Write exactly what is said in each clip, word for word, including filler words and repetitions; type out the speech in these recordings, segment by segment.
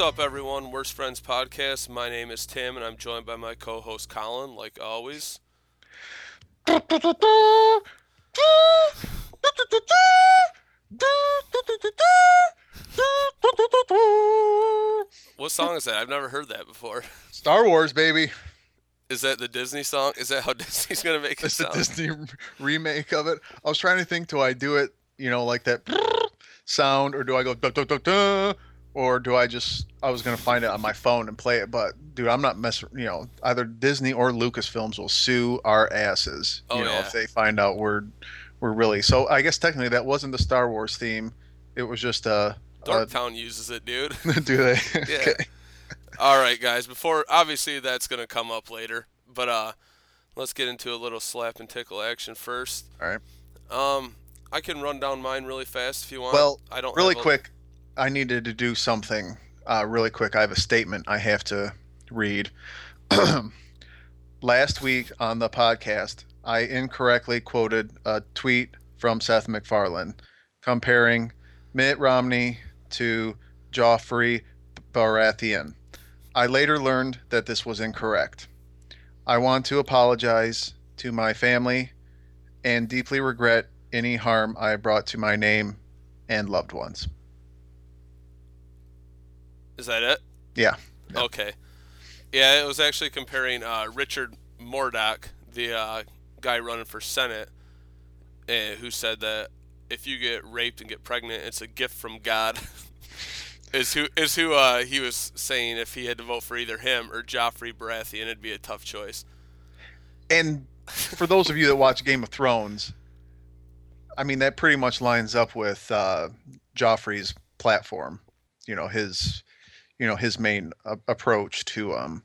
up, everyone? Worst Friends Podcast. My name is Tim, and I'm joined by my co-host Colin, like always. What song is that? I've never heard that before. Star Wars, baby. Is that the Disney song? Is that how Disney's gonna make it It's the sound? Disney remake of it. I was trying to think, do I do it, you know, like that sound, or do I go duh, duh, duh, duh, or do I just? I was gonna find it on my phone and play it, but dude, I'm not messing. You know, either Disney or Lucasfilms will sue our asses. Oh, you know, yeah. if they find out we're we're really. So I guess technically that wasn't the Star Wars theme. It was just a. a Dorktown uses it, dude. do they? Yeah. Okay. All right, guys. Before obviously that's gonna come up later, but uh, let's get into a little slap and tickle action first. All right. Um, I can run down mine really fast if you want. Well, I don't really have a- quick, I needed to do something uh, really quick. I have a statement I have to read. Last week on the podcast, I incorrectly quoted a tweet from Seth MacFarlane comparing Mitt Romney to Joffrey Baratheon. I later learned that this was incorrect. I want to apologize to my family and deeply regret any harm I brought to my name and loved ones. Is that it? Yeah. Yeah. Okay. Yeah, it was actually comparing uh, Richard Murdoch, the uh, guy running for Senate, uh, who said that if you get raped and get pregnant, it's a gift from God. is who is who uh, he was saying if he had to vote for either him or Joffrey Baratheon, it'd be a tough choice. And for those of you that watch Game of Thrones, I mean, that pretty much lines up with uh, Joffrey's platform. You know, his, you know, his main uh, approach to um,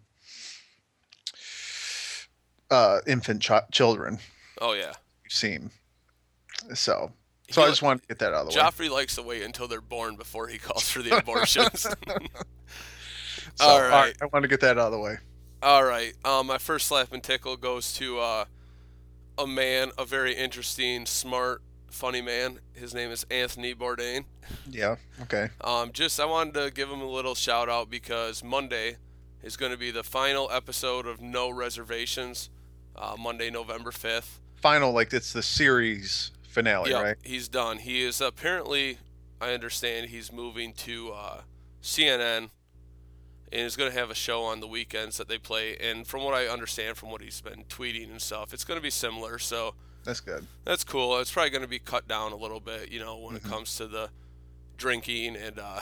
uh, infant ch- children. Oh yeah. You've seen. So, He so I li- just wanted to get that out of the way. Joffrey likes to wait until they're born before he calls for the abortions. So, All right. I want to get that out of the way. All right. Um, my first slap and tickle goes to uh, a man, a very interesting, smart, funny man. His name is Anthony Bourdain. Yeah. Okay. Um, just I wanted to give him a little shout out because Monday is going to be the final episode of No Reservations. Uh, Monday, November fifth. Final, like it's the series finale, Yep, right? he's done. He is apparently, I understand, he's moving to uh, C N N and is going to have a show on the weekends that they play. And from what I understand, from what he's been tweeting and stuff, it's going to be similar. So That's good. that's cool. It's probably going to be cut down a little bit, you know, when Mhm. it comes to the drinking and uh,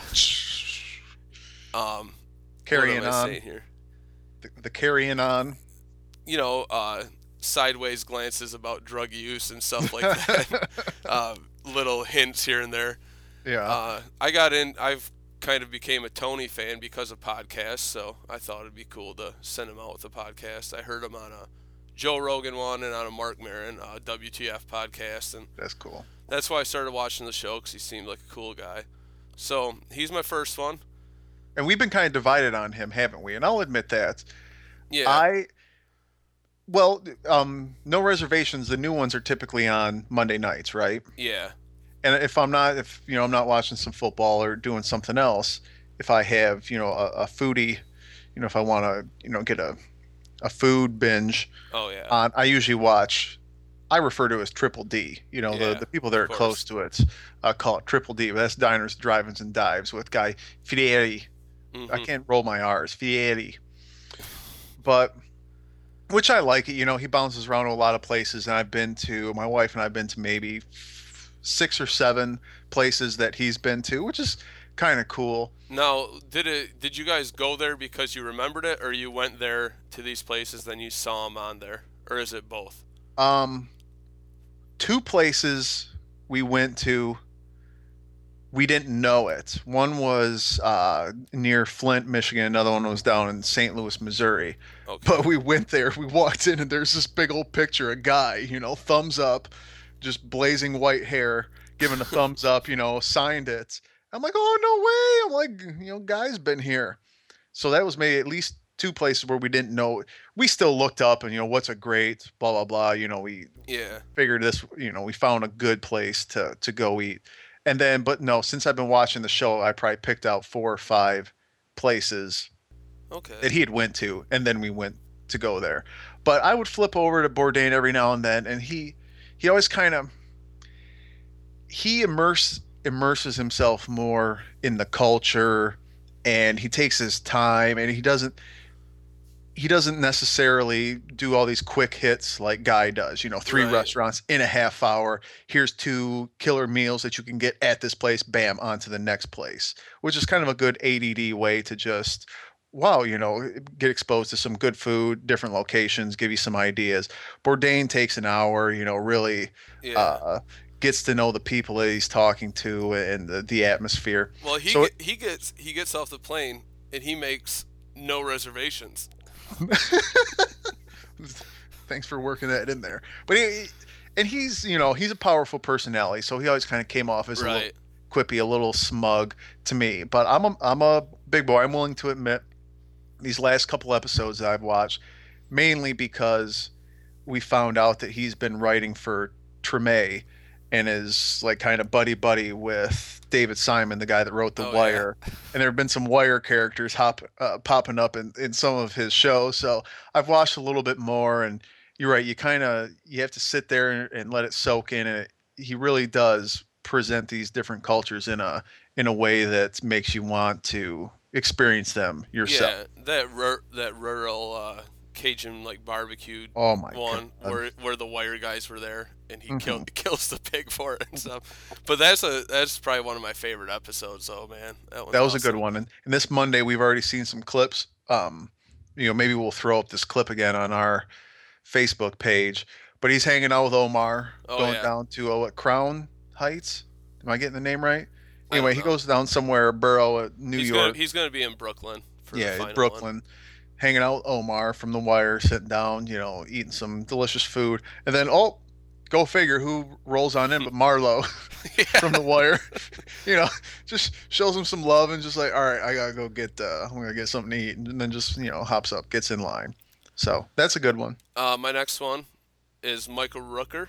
um, Carrying what am I on. saying here? The, the carrying on. You know, uh, sideways glances about drug use and stuff like that. uh, little hints here and there. Yeah. Uh, I got in. I've kind of became a Tony fan because of podcasts, so I thought it'd be cool to send him out with a podcast. I heard him on a Joe Rogan one and on a Mark Maron uh, W T F podcast, and That's cool. that's why I started watching the show because he seemed like a cool guy. So he's my first one. And we've been kind of divided on him, haven't we? And I'll admit that. Yeah, I well, um, no reservations. The new ones are typically on Monday nights, right? yeah, And if I'm not, if you know, I'm not watching some football or doing something else, if I have, you know, a, a foodie, you know, if I want to, you know, get a a food binge oh yeah, on, I usually watch. I refer to it as Triple D. You know, Yeah, the the people that are course. close to it uh, call it Triple D. But that's diners, drive-ins, and dives with guy Fieri. Mhm. I can't roll my R's. Fieri. But which I like it. You know, he bounces around to a lot of places, and I've been to. My wife and I've been to maybe six or seven places that he's been to, which is kind of cool. Now, did it? Did you guys go there because you remembered it, or you went there to these places, then you saw him on there, or is it both? Um, two places we went to. We didn't know it. One was uh, near Flint, Michigan. Another one was down in Saint Louis, Missouri. Okay. But we went there. We walked in, and there's this big old picture, a guy, you know, thumbs up, just blazing white hair, giving a thumbs up, you know, signed it. I'm like, oh, no way. I'm like, you know, guy's been here. So that was maybe at least two places where we didn't know. We still looked up and, you know, what's a great, blah, blah, blah. You know, we Yeah. figured this, you know, we found a good place to, to go eat. And then, but no, since I've been watching the show, I probably picked out four or five places Okay. that he had went to, and then we went to go there. But I would flip over to Bourdain every now and then, and he he always kind of he immerse immerses himself more in the culture, and he takes his time, and he doesn't he doesn't necessarily do all these quick hits like Guy does. You know, three Right. restaurants in a half hour. Here's two killer meals that you can get at this place. Bam, on to the next place, which is kind of a good A D D way to just, wow, you know, get exposed to some good food, different locations, give you some ideas. Bourdain takes an hour, you know, really Yeah. uh, gets to know the people that he's talking to and the, the atmosphere. Well, he So get, he gets he gets off the plane and he makes no reservations. thanks for working that in there. But he, and he's, you know, he's a powerful personality, so he always kind of came off as a little Right. quippy, a little smug to me. But I'm a, I'm a big boy. I'm willing to admit these last couple episodes that I've watched, mainly because we found out that he's been writing for Treme and is like kind of buddy buddy with David Simon, the guy that wrote The Oh, Wire. And there have been some Wire characters hop uh, popping up in, in some of his shows. So I've watched a little bit more, and you're right. You kind of you have to sit there and, and let it soak in. And it, he really does present these different cultures in a in a way that makes you want to experience them yourself. Yeah, that rur- that rural uh, Cajun like barbecue Oh my one god. where where the Wire guys were there and he Mhm. kill, kills the pig for it and stuff. But that's a that's probably one of my favorite episodes. though, man, that, That was a awesome. good one. And, and this Monday, we've already seen some clips. Um, you know, maybe we'll throw up this clip again on our Facebook page. But he's hanging out with Omar, Oh, going yeah. down to uh, what, Crown Heights. Am I getting the name right? I don't Anyway, he know. goes down somewhere, borough, at New he's York. Gonna, he's gonna be in Brooklyn for the Yeah, final Brooklyn. one. Hanging out with Omar from The Wire, sitting down, you know, eating some delicious food, and then oh, go figure who rolls on in, but Marlo Yeah. from The Wire. You know, just shows him some love and just like, all right, I gotta go get, uh, I'm gonna get something to eat, and then just, you know, hops up, gets in line. So that's a good one. Uh, my next one is Michael Rooker.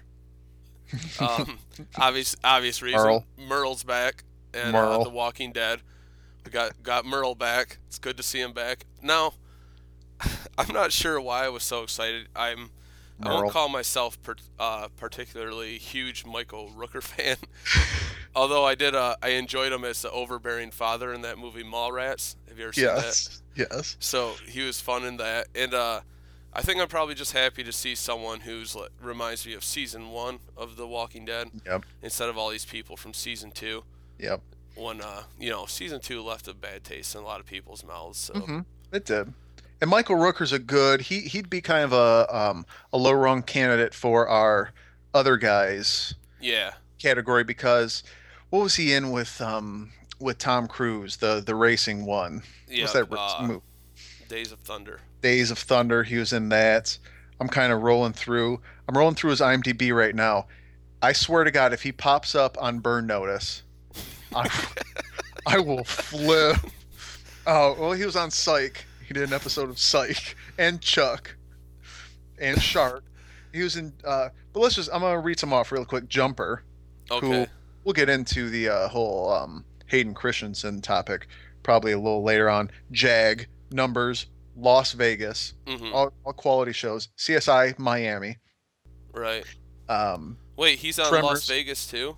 Um, obvious obvious reason. Merle. Merle's back, and Merle. uh, The Walking Dead. We got got Merle back. It's good to see him back. Now, I'm not sure why I was so excited. I'm I Merle. won't call myself per, uh, particularly huge Michael Rooker fan, although I did uh, I enjoyed him as the overbearing father in that movie Mallrats. Have you ever seen that? Yes, yes. So he was fun in that, and uh, I think I'm probably just happy to see someone who's like, reminds me of season one of The Walking Dead Yep, instead of all these people from season two. yep. When uh, you know, season two left a bad taste in a lot of people's mouths. So hmm It did. And Michael Rooker's a good. He he'd be kind of a um a low rung candidate for our other guys yeah, category because what was he in with um with Tom Cruise, the the racing one? yeah. What's that uh, movie? Days of Thunder. Days of Thunder. He was in that. I'm kind of rolling through. I'm rolling through his IMDb right now. I swear to God, if he pops up on Burn Notice, I, I will flip. Oh, well, he was on Psych. He did an episode of Psych and Chuck and Shark. He was in. Uh, but let's just. I'm gonna read some off real quick. Jumper. Okay. Who we'll get into the uh, whole um, Hayden Christensen topic probably a little later on. Jag, Numbers, Las Vegas, hmm all, all quality shows. C S I Miami. Right. Um, Wait, he's on Las Tremors. Vegas too?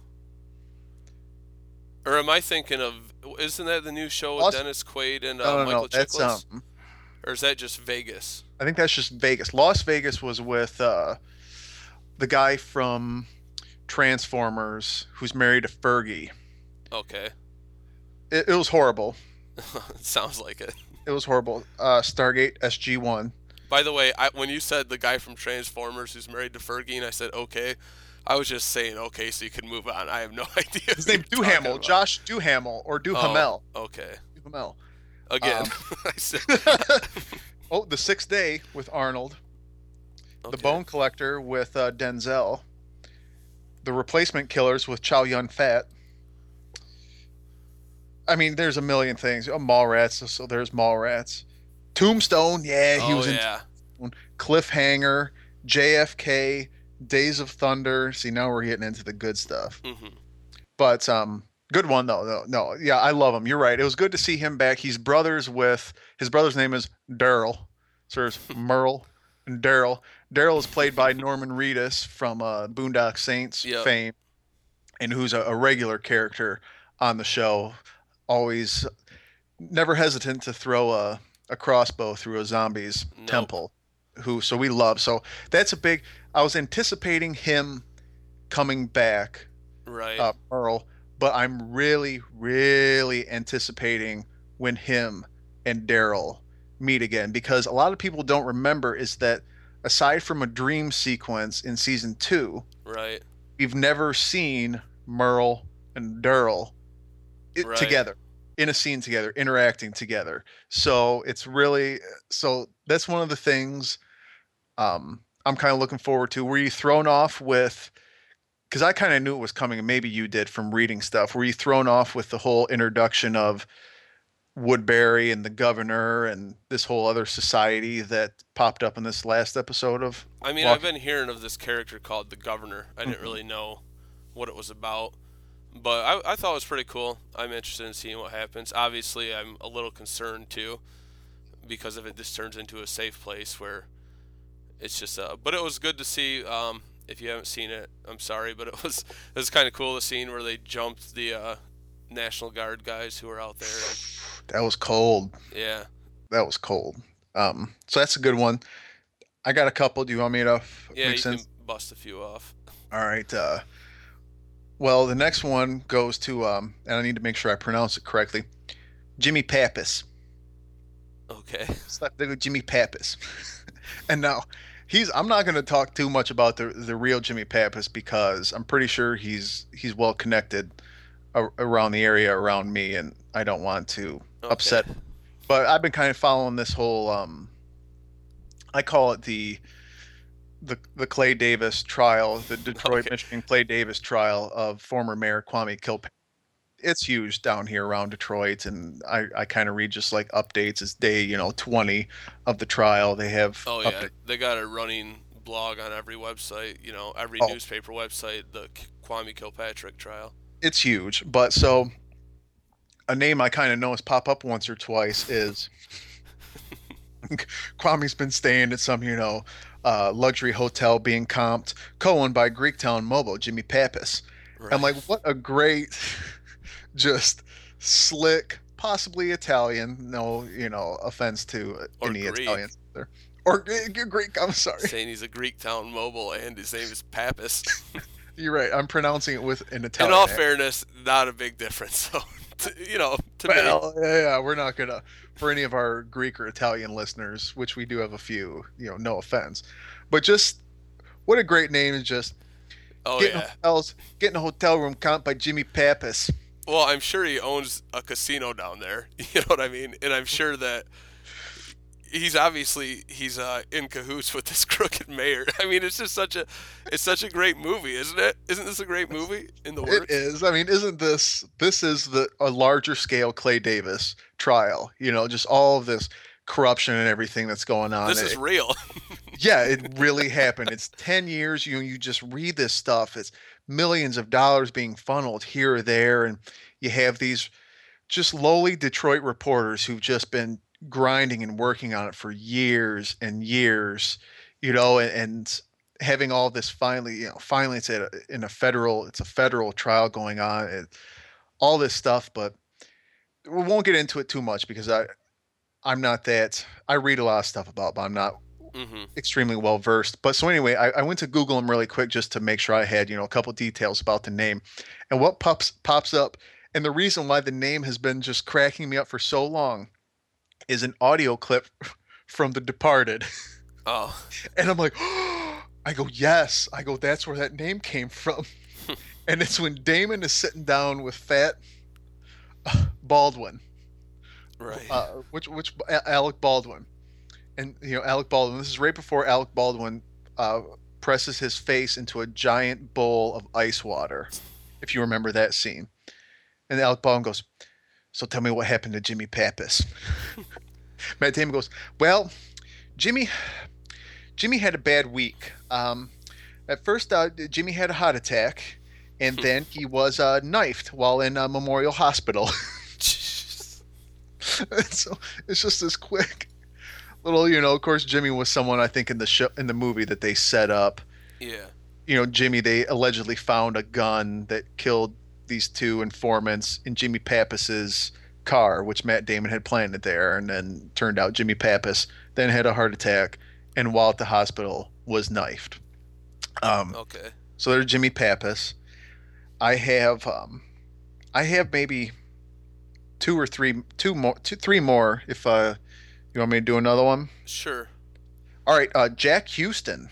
Or am I thinking of? Isn't that the new show with Las- Dennis Quaid and uh, no, no, Michael no. That's Chiklis? um. Or is that just Vegas? I think that's just Vegas. Las Vegas was with uh, the guy from Transformers who's married to Fergie. Okay. It, it was horrible. Sounds like it. It was horrible. Uh, Stargate S G one. By the way, I, when you said the guy from Transformers who's married to Fergie, and I said okay, I was just saying okay so you can move on. I have no idea. His who name you're talking Duhamel. about. Josh Duhamel or Duhamel. Oh, okay. Duhamel. Again. Um, I said, Oh, The Sixth Day with Arnold. The okay. Bone Collector with uh, Denzel. The Replacement Killers with Chow Yun Fat. I mean, there's a million things. Oh, Mallrats, so there's Mallrats. Tombstone, yeah, he oh, was in yeah. Cliffhanger, J F K, Days of Thunder. See, now we're getting into the good stuff. hmm But um, Good one though. No, no, yeah, I love him. You're right. It was good to see him back. He's brothers with his brother's name is Daryl. So there's Merle and Daryl. Daryl is played by Norman Reedus from uh, Boondock Saints Yep. fame, and who's a, a regular character on the show. Always never hesitant to throw a, a crossbow through a zombie's Nope. temple. Who so we love. So that's a big. I was anticipating him coming back, Right. uh, Merle, but I'm really, really anticipating when him and Daryl meet again because a lot of people don't remember is that aside from a dream sequence in season two, Right. we've never seen Merle and Daryl it, Right. together in a scene together, interacting together. So it's really so that's one of the things um, I'm kind of looking forward to. Were you thrown off with because I kind of knew it was coming, and maybe you did from reading stuff. Were you thrown off with the whole introduction of Woodbury and the governor and this whole other society that popped up in this last episode of I mean, I've Walking? been hearing of this character called the Governor. I didn't Mhm. really know what it was about, but I, I thought it was pretty cool. I'm interested in seeing what happens. Obviously, I'm a little concerned too because if it just turns into a safe place where it's just uh but it was good to see. Um if you haven't seen it, I'm sorry, but it was it was kind of cool, the scene where they jumped the uh National Guard guys who were out there. And That was cold. yeah. That was cold. Um, so that's a good one. I got a couple. Do you want me to f- Yeah, make you can sense? bust a few off. All right. Uh, well, the next one goes to, um, and I need to make sure I pronounce it correctly. Jimmy Pappas. Okay. Slept with Jimmy Pappas. And now he's. I'm not going to talk too much about the the real Jimmy Pappas because I'm pretty sure he's he's well connected a- around the area around me, and I don't want to Okay. upset. But I've been kind of following this whole. Um, I call it the the the Clay Davis trial, the Detroit, Okay. Michigan Clay Davis trial of former Mayor Kwame Kilpatrick. It's huge down here around Detroit, and I, I kind of read just like updates. It's day you know twenty of the trial. They have Oh yeah, updates. they got a running blog on every website, you know, every Oh, newspaper website, the Kwame Kilpatrick trial. it's huge. But so a name I kind of know has pop up once or twice is Kwame's been staying at some you know uh, luxury hotel being comped, co-owned by Greektown Mobile, Jimmy Pappas. I'm Right. like, what a great, just slick, possibly Italian. No, you know, offense to Or any Greek, Italians there. Or uh, Greek, I'm sorry. saying he's a Greek town mobile and his name is Pappas. You're right. I'm pronouncing it with an In all Italian accent. fairness, not a big difference. So, to, you know, to me, Well, yeah, yeah, we're not gonna for any of our Greek or Italian listeners, which we do have a few, you know, no offense. But just what a great name is just oh getting yeah. hotels, getting a hotel room comped by Jimmy Pappas. Well, I'm sure he owns a casino down there. You know what I mean? And I'm sure that he's obviously he's uh, in cahoots with this crooked mayor. I mean, it's just such a it's such a great movie, isn't it? Isn't this a great movie in the It works? is. I mean, isn't this this is the a larger scale Clay Davis trial? You know, just all of this corruption and everything that's going on. This is It, real. yeah, it really happened. It's ten years. You you just read this stuff. It's millions of dollars being funneled here or there, and you have these just lowly Detroit reporters who've just been grinding and working on it for years and years, you know, and, and having all this finally, you know, finally it's at a, in a federal, it's a federal trial going on, and all this stuff. But we won't get into it too much because I, I'm not that. I read a lot of stuff about, but I'm not Hmm. extremely well versed. But so anyway, I, I went to Google them really quick just to make sure I had, you know, a couple details about the name. And what pops pops up, and the reason why the name has been just cracking me up for so long is an audio clip from The Departed. Oh, And I'm like, oh, I go, yes. I go, that's where that name came from. And it's when Damon is sitting down with Fat uh, Baldwin, right. uh, which which Alec Baldwin, and you know Alec Baldwin. This is right before Alec Baldwin uh, presses his face into a giant bowl of ice water. If you remember that scene, and Alec Baldwin goes, "So tell me what happened to Jimmy Pappas." Matt Damon goes, "Well, Jimmy, Jimmy had a bad week. Um, at first, uh, Jimmy had a heart attack, and then he was uh, knifed while in uh, Memorial Hospital. So it's just this quick little, you know. Of course, Jimmy was someone I think in the show in the movie that they set up. Yeah. You know, Jimmy, they allegedly found a gun that killed these two informants in Jimmy Pappas's car, which Matt Damon had planted there, and then turned out Jimmy Pappas then had a heart attack, and while at the hospital was knifed. Um, Okay. so there's Jimmy Pappas. I have, um, I have maybe two or three, two more, two, three more. If uh, you want me to do another one. Sure. All right, uh, Jack Houston,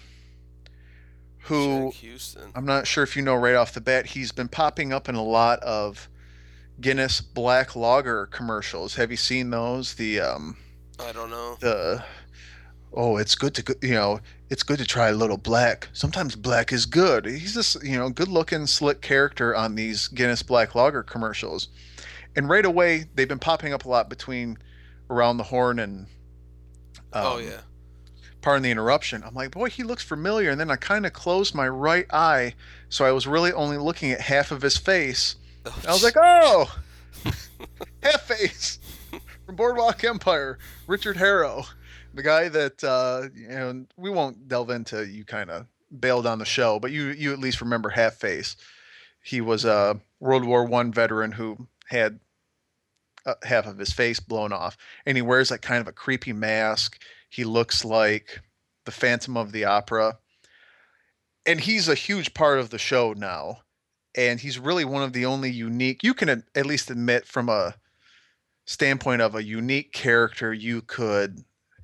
who Jack Houston. I'm not sure if you know right off the bat, he's been popping up in a lot of Guinness Black Lager commercials. Have you seen those? The um, I don't know. the oh, it's good to go- you know, it's good to try a little black. Sometimes black is good. He's this, you know, good-looking, slick character on these Guinness Black Lager commercials, and right away they've been popping up a lot between Around the Horn and um, oh yeah. pardon the interruption. I'm like, boy, he looks familiar. And then I kind of closed my right eye, so I was really only looking at half of his face. And I was like, oh, half face from Boardwalk Empire, Richard Harrow, the guy that uh, you know. We won't delve into. You kind of bailed on the show, but you you at least remember half face. He was a World War One veteran who had uh, half of his face blown off, and he wears like kind of a creepy mask. He looks like the Phantom of the Opera. And he's a huge part of the show now. And he's really one of the only unique, you can at least admit from a standpoint of a unique character you could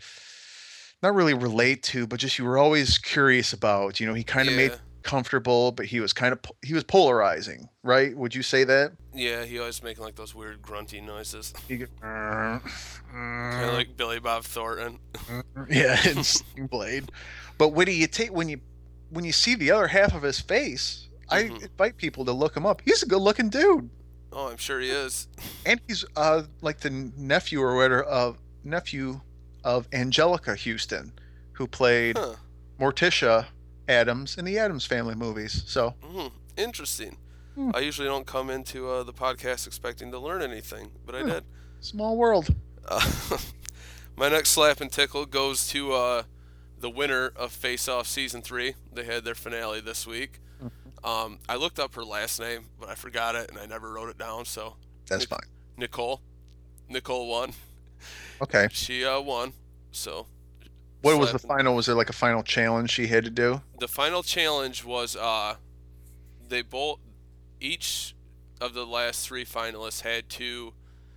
not really relate to, but just you were always curious about. You know, he kind of Yeah. made comfortable, but he was kind of, he was polarizing, right? Would you say that? Yeah, he always making like those weird grunty noises. He go, "Uh, Kind of like Billy Bob Thornton. yeah, and Sling Blade. But when you take when you when you see the other half of his face, I Mhm. invite people to look him up. He's a good-looking dude, Oh, I'm sure he is. and he's uh like the nephew or whatever of nephew of Angelica Houston, who played Huh. Morticia Adams in the Addams Family movies. So Mm, interesting. Hmm. I usually don't come into uh, the podcast expecting to learn anything, but I Hmm. did. small world. Uh, my next slap and tickle goes to uh, the winner of Face Off Season three. They had their finale this week. Um, I looked up her last name, but I forgot it, and I never wrote it down, so That's Nic- fine. Nicole. Nicole won. Okay. She uh, won, so... What was the slap and- final? Was there like a final challenge she had to do? The final challenge was uh, they both... Each of the last three finalists had to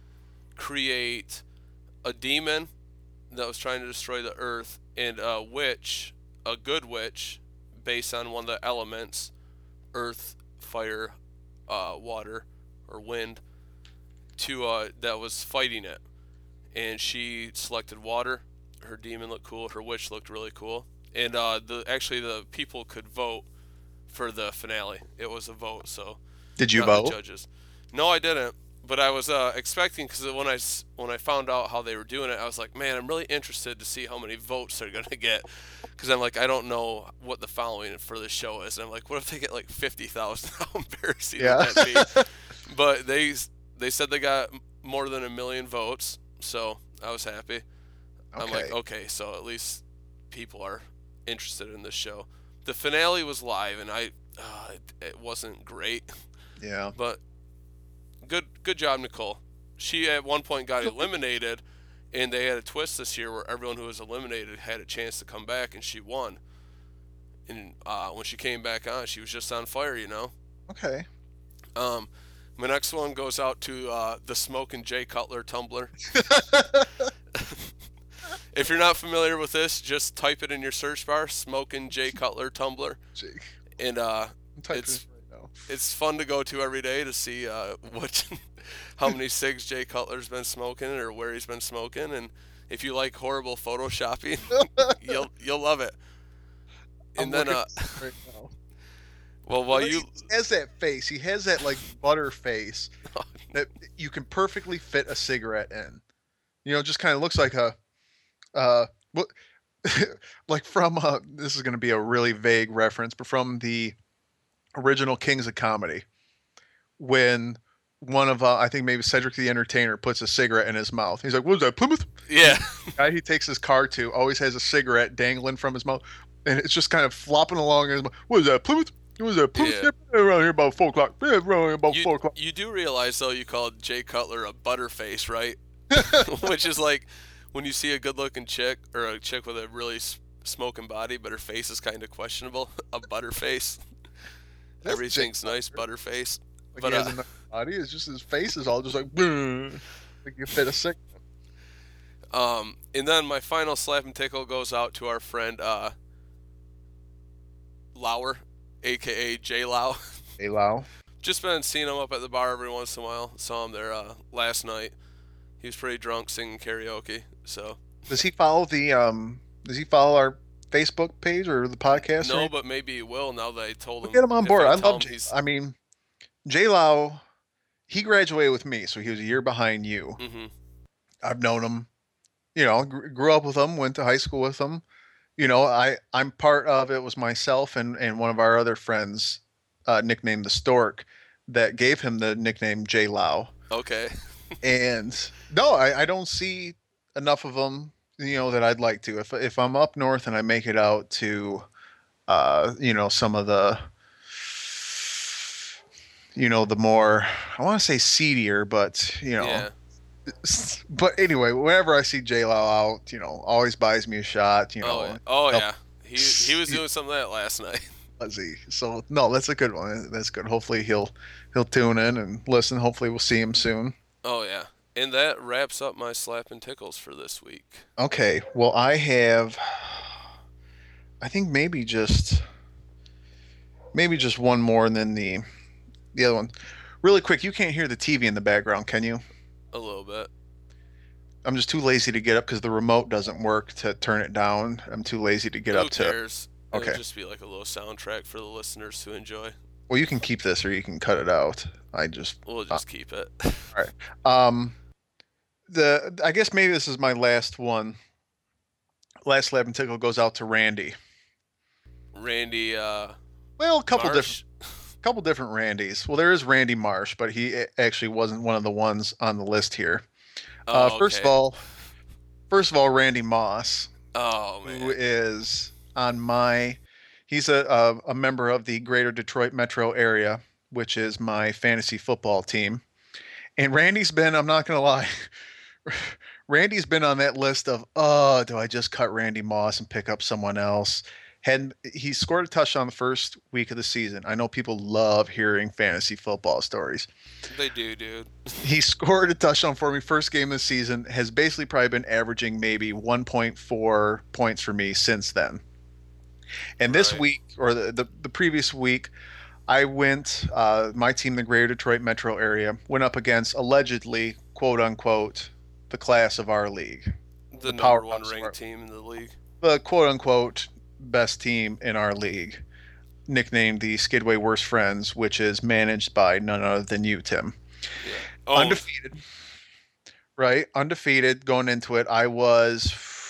create a demon that was trying to destroy the earth and a witch, a good witch, based on one of the elements, earth, fire, uh, water, or wind, to uh, that was fighting it. And she selected water. Her demon looked cool. Her witch looked really cool. And uh, the actually the people could vote for the finale. It was a vote, so Did you not the vote? judges. No, I didn't. But I was uh, expecting, because when I s- when I found out how they were doing it, I was like, man, I'm really interested to see how many votes they're gonna get, because I'm like, I don't know what the following for this show is. And I'm like, what if they get like fifty thousand? How embarrassing Yeah. would that be? But they they said they got more than a million votes, so I was happy. I'm like, Okay. okay, so at least people are interested in this show. The finale was live, and I uh, it, it wasn't great, Yeah. but good good job, Nicole. She at one point got eliminated, and they had a twist this year where everyone who was eliminated had a chance to come back, and she won. And uh, when she came back on, she was just on fire, you know. Okay. Um, my next one goes out to uh, the Smokin' Jay Cutler Tumblr. If you're not familiar with this, just type it in your search bar, Smokin' Jay Cutler Tumblr, Jake, and uh, I'm typing It's- it right now. it's fun to go to every day to see uh, what, how many cigs Jay Cutler's been smoking or where he's been smoking, and if you like horrible photoshopping, you'll you'll love it. I'm And then, looking uh, at this right now. well, while But you, he has that face. He has that like butter face that you can perfectly fit a cigarette in. You know, just kind of looks like a, uh, what, like from uh this is going to be a really vague reference, but from the original Kings of Comedy when one of uh, I think maybe Cedric the Entertainer puts a cigarette in his mouth. He's like, "What is that, Plymouth?" Yeah. The guy he takes his car to always has a cigarette dangling from his mouth, and it's just kind of flopping along in his mouth. What is that, Plymouth? What is that, Plymouth? Yeah. Yeah, around here about four o'clock. Yeah, around here about You four o'clock. you do realize though you called Jay Cutler a butterface, right? Which is like when you see a good-looking chick or a chick with a really s- smoking body, but her face is kind of questionable. A butterface. That's Everything's Jake nice, Cutler. butterface. Like But he has uh, a nice body. It's just his face is all just like, "Bleh," like you fit a sick. um, and then my final slap and tickle goes out to our friend uh, Lauer, aka J Lau. Hey, Lau. Just been seeing him up at the bar every once in a while. Saw him there uh, last night. He was pretty drunk singing karaoke. So Does he follow the um? Does he follow our Facebook page or the podcast? Or no, anything? but maybe he will now that I told We'll him. get him on If board. I I tell love. him J- he's. I mean, J Lau. He graduated with me, so he was a year behind you. Hmm. I've known him. You know, gr- grew up with him. Went to high school with him. You know, I I'm part of it was myself and and one of our other friends, uh, nicknamed the Stork, that gave him the nickname J Lau. Okay. And no, I, I don't see enough of them, you know, that I'd like to. If if I'm up north and I make it out to, uh, you know, some of the, you know, the more I want to say seedier, but you know, Yeah. but anyway, whenever I see J Lo out, you know, always buys me a shot. You Oh yeah. know, Oh help- yeah. He he was doing some of that last night. fuzzy. So no, that's a good one. That's good. Hopefully he'll he'll tune in and listen. Hopefully we'll see him soon. Oh yeah. And that wraps up my slap and tickles for this week. Okay. Well, I have. I think maybe just maybe just one more than the the other one. Really quick, you can't hear the T V in the background, can you? A little bit. I'm just too lazy to get up because the remote doesn't work to turn it down. I'm too lazy to get Who up to. cares? It'll Okay. just be like a little soundtrack for the listeners to enjoy. Well, you can keep this or you can cut it out. I just We'll uh, just keep it. all right. Um, the I guess maybe this is my last one. Last slap and tickle goes out to Randy. Randy uh Well, a couple different Marsh. couple different Randys. Well, there is Randy Marsh, but he a- actually wasn't one of the ones on the list here. Uh, Oh, first of okay. all, first of all, Randy Moss, Oh who man. is on my, he's a, a a member of the Greater Detroit metro area, which is my fantasy football team. And Randy's been, I'm not gonna lie, Randy's been on that list of, oh, do I just cut Randy Moss and pick up someone else? Had he scored a touchdown the first week of the season. I know people love hearing fantasy football stories. They do, dude. He scored a touchdown for me first game of the season, has basically probably been averaging maybe one point four points for me since then. And this Right. week, or the, the, the previous week, I went, uh, my team, the Greater Detroit metro area, went up against allegedly, quote unquote, the class of our league, The, the number one powerhouse of ranked our- team in the league. the quote unquote best team in our league, nicknamed the Skidway Worst Friends, which is managed by none other than you, Tim. Yeah. Oh, Undefeated, right? Undefeated going into it. I was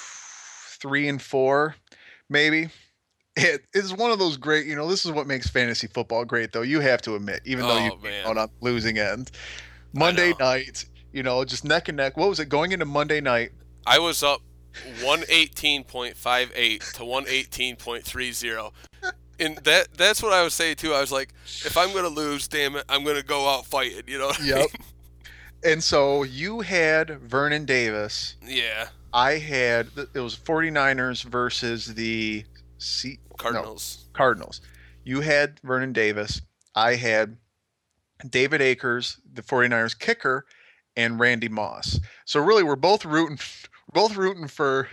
three and four, maybe. It is one of those great, you know, this is what makes fantasy football great, though. You have to admit, even though you Oh, came man. out on the losing end. Monday know. night, you know, just neck and neck. What was it going into Monday night? I was up one eighteen point five eight to one eighteen point three zero. And that that's what I was saying too. I was like, if I'm gonna lose, damn it, I'm gonna go out fighting, you know? what I Yep. mean? And so you had Vernon Davis. Yeah. I had, it was 49ers versus the C, no, Cardinals. Cardinals. You had Vernon Davis. I had David Akers, the 49ers kicker, and Randy Moss. So really, we're both rooting, we're both rooting for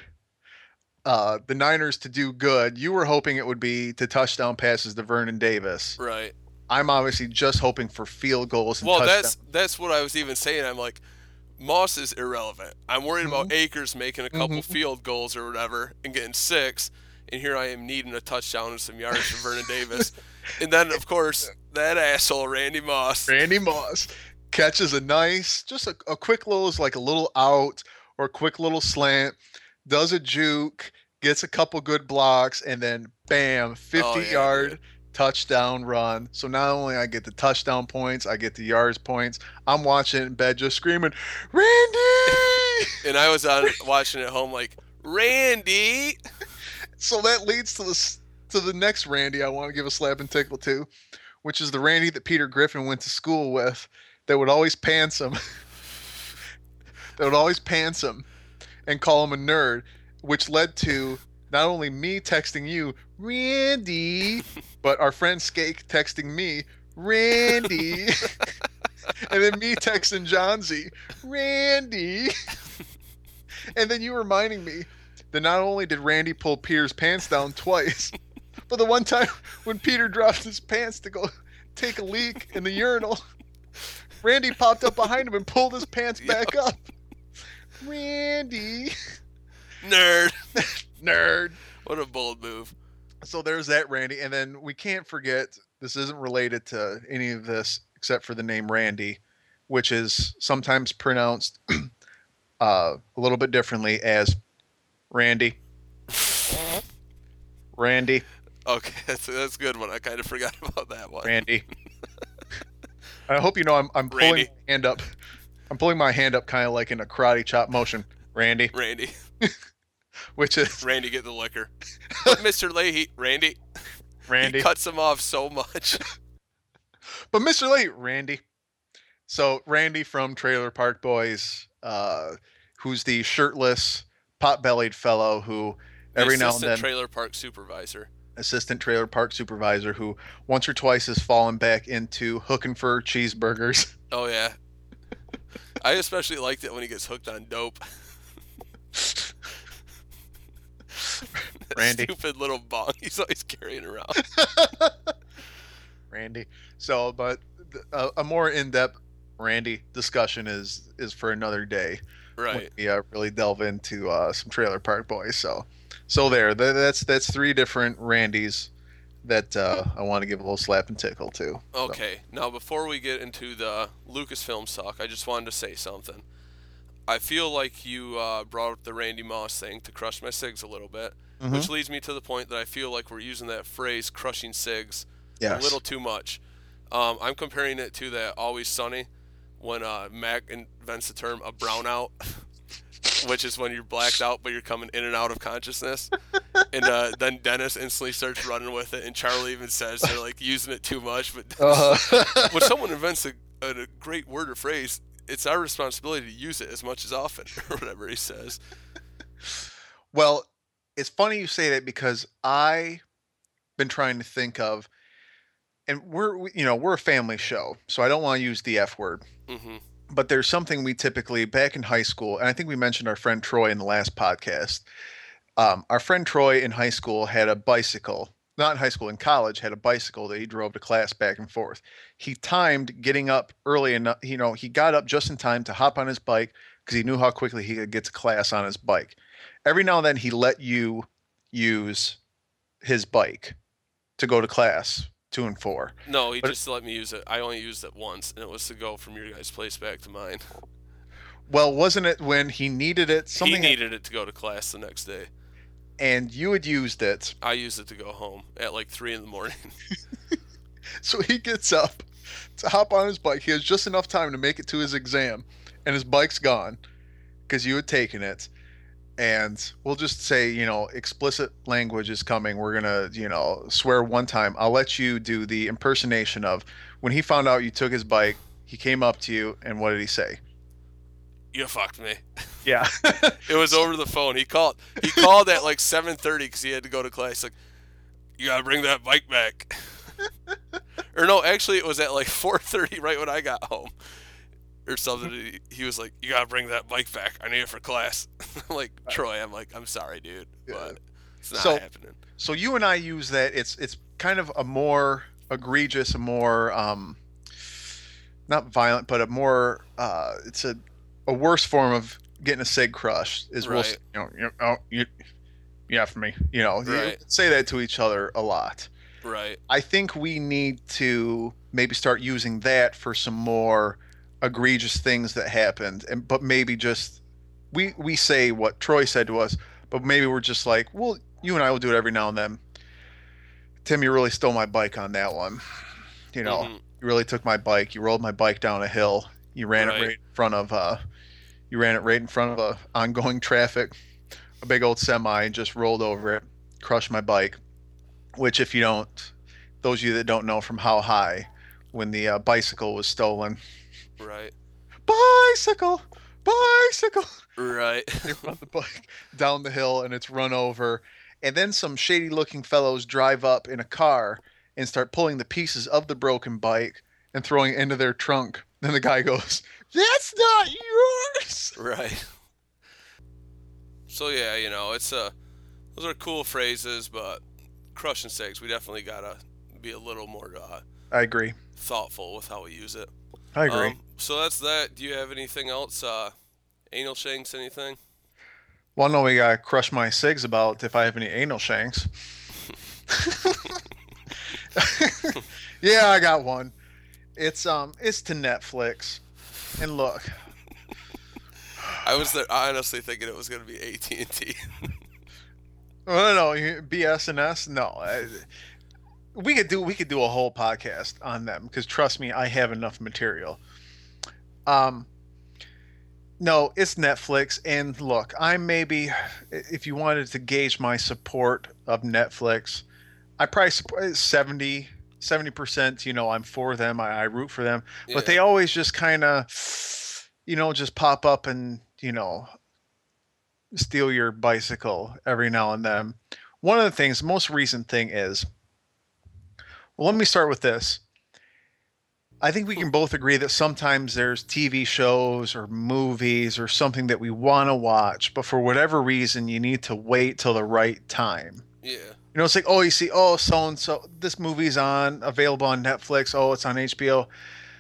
uh, the Niners to do good. You were hoping it would be to touchdown passes to Vernon Davis. Right. I'm obviously just hoping for field goals and Well, touchdowns. that's that's what I was even saying. I'm like, Moss is irrelevant. I'm worried about Akers making a couple Mhm. field goals or whatever and getting six, and here I am needing a touchdown and some yards from Vernon Davis. And then, of course, that asshole, Randy Moss. Randy Moss catches a nice, just a, a quick little, like a little out or a quick little slant, does a juke, gets a couple good blocks, and then bam, fifty Oh, yeah, yard, dude. touchdown run. So not only I get the touchdown points, I get the yards points. I'm watching it in bed just screaming, Randy! And I was on watching at home like, Randy! So that leads to the to the next Randy I want to give a slap and tickle to, which is the Randy that Peter Griffin went to school with that would always pants him. that would always pants him and call him a nerd, which led to not only me texting you, Randy, but our friend Skake texting me, Randy. And then me texting Johnsy, Randy. And then you reminding me that not only did Randy pull Peter's pants down twice, but the one time when Peter dropped his pants to go take a leak in the urinal, Randy popped up behind him and pulled his pants back up. Randy. Nerd. Nerd. What a bold move. So there's that Randy. And then we can't forget, this isn't related to any of this except for the name Randy, which is sometimes pronounced uh, a little bit differently as Randy. Randy. Okay, that's, that's a good one. I kind of forgot about that one. Randy. I hope you know I'm, I'm pulling Randy. my hand up. I'm pulling my hand up kind of like in a karate chop motion. Randy. Randy. Which is Randy get the liquor. But Mister Leahy, Randy. Randy. He cuts him off so much. But Mister Leahy, Randy. So Randy from Trailer Park Boys, uh, who's the shirtless, pot-bellied fellow who every now and Assistant then trailer park supervisor. assistant trailer park supervisor who once or twice has fallen back into hooking for cheeseburgers. Oh yeah. I especially liked it when he gets hooked on dope. Randy. Stupid little bong he's always carrying around. Randy. So, but a, a more in-depth Randy discussion is is for another day. Right. We uh, really delve into uh, some Trailer Park Boys. So, so there. Th- That's that's three different Randys that uh, I want to give a little slap and tickle to. Okay. So. Now, before we get into the Lucasfilm suck, I just wanted to say something. I feel like you uh, brought up the Randy Moss thing to crush my cigs a little bit, mm-hmm. which leads me to the point that I feel like we're using that phrase "crushing cigs" yes. a little too much. Um, I'm comparing it to that Always Sunny when uh, Mac invents the term a brownout, which is when you're blacked out but you're coming in and out of consciousness. And uh, then Dennis instantly starts running with it, and Charlie even says they're like using it too much. But uh-huh. when someone invents a, a great word or phrase, it's our responsibility to use it as much as often, or whatever he says. Well, it's funny you say that because I've been trying to think of, and we're, you know, we're a family show, so I don't want to use the F word. Mm-hmm. But there's something we typically, back in high school, and I think we mentioned our friend Troy in the last podcast. Um, our friend Troy in high school had a bicycle. Not in high school, in college, had a bicycle that he drove to class back and forth. He timed getting up early enough, you know, he got up just in time to hop on his bike because he knew how quickly he could get to class on his bike. Every now and then he let you use his bike to go to class, two and four. No, he but, just let me use it. I only used it once, and it was to go from your guys' place back to mine. Well, wasn't it when he needed it? Something he needed it to go to class the next day. And you had used it. I used it to go home at like three in the morning. So he gets up to hop on his bike. He has just enough time to make it to his exam, and his bike's gone because you had taken it. And we'll just say, you know, explicit language is coming. We're going to, you know, swear one time. I'll let you do the impersonation of when he found out you took his bike, he came up to you, and what did he say? You fucked me. Yeah. It was over the phone. He called He called at like seven thirty because he had to go to class. He's like, you got to bring that bike back. Or no, actually it was at like four thirty right when I got home. Or something. He, he was like, you got to bring that bike back. I need it for class. I'm like, Troy, I'm like, I'm sorry, dude. But it's not so, happening. So you and I use that. It's it's kind of a more egregious, a more, um, not violent, but a more, uh, it's a, a worse form of getting a cig crush is right. we'll, you know, you, oh, you, yeah, for me, you know, right. you say that to each other a lot. Right. I think we need to maybe start using that for some more egregious things that happened, and but maybe just we we say what Troy said to us, but maybe we're just like, well, you and I will do it every now and then Tim, you really stole my bike on that one. You know, Mm-hmm. you really took my bike. You rolled my bike down a hill. You ran Right. it right in front of uh, you ran it right in front of a ongoing traffic, a big old semi, and just rolled over it, crushed my bike. Which, if you don't, those of you that don't know from How High, when the uh, bicycle was stolen, Right. bicycle, bicycle. Right. They run the bike down the hill and it's run over. And then some shady looking fellows drive up in a car and start pulling the pieces of the broken bike and throwing it into their trunk. Then the guy goes, "That's not yours." Right. So yeah, you know, it's a those are cool phrases, but crushing stakes, we definitely gotta be a little more uh, I agree. thoughtful with how we use it. I agree. Um, so that's that. Do you have anything else? Uh, anal shanks, anything? Well, no, we gotta crush my cigs about if I have any anal shanks. Yeah, I got one. It's um, it's to Netflix. And look, I was there, honestly thinking it was gonna be A T and T. no, no, no, B S and S. No, I, we could do we could do a whole podcast on them because trust me, I have enough material. Um, no, it's Netflix, and look, I'm maybe if you wanted to gauge my support of Netflix, I probably support seventy percent. You know, I'm for them. I, I root for them, Yeah. but they always just kind of, you know, just pop up and you know steal your bicycle every now and then. One of the things, the most recent thing is, well, let me start with this. I think we can both agree that sometimes there's T V shows or movies or something that we want to watch, but for whatever reason, you need to wait till the right time. Yeah. You know, it's like, oh, you see, oh, so and so, this movie's on, available on Netflix. Oh, it's on H B O.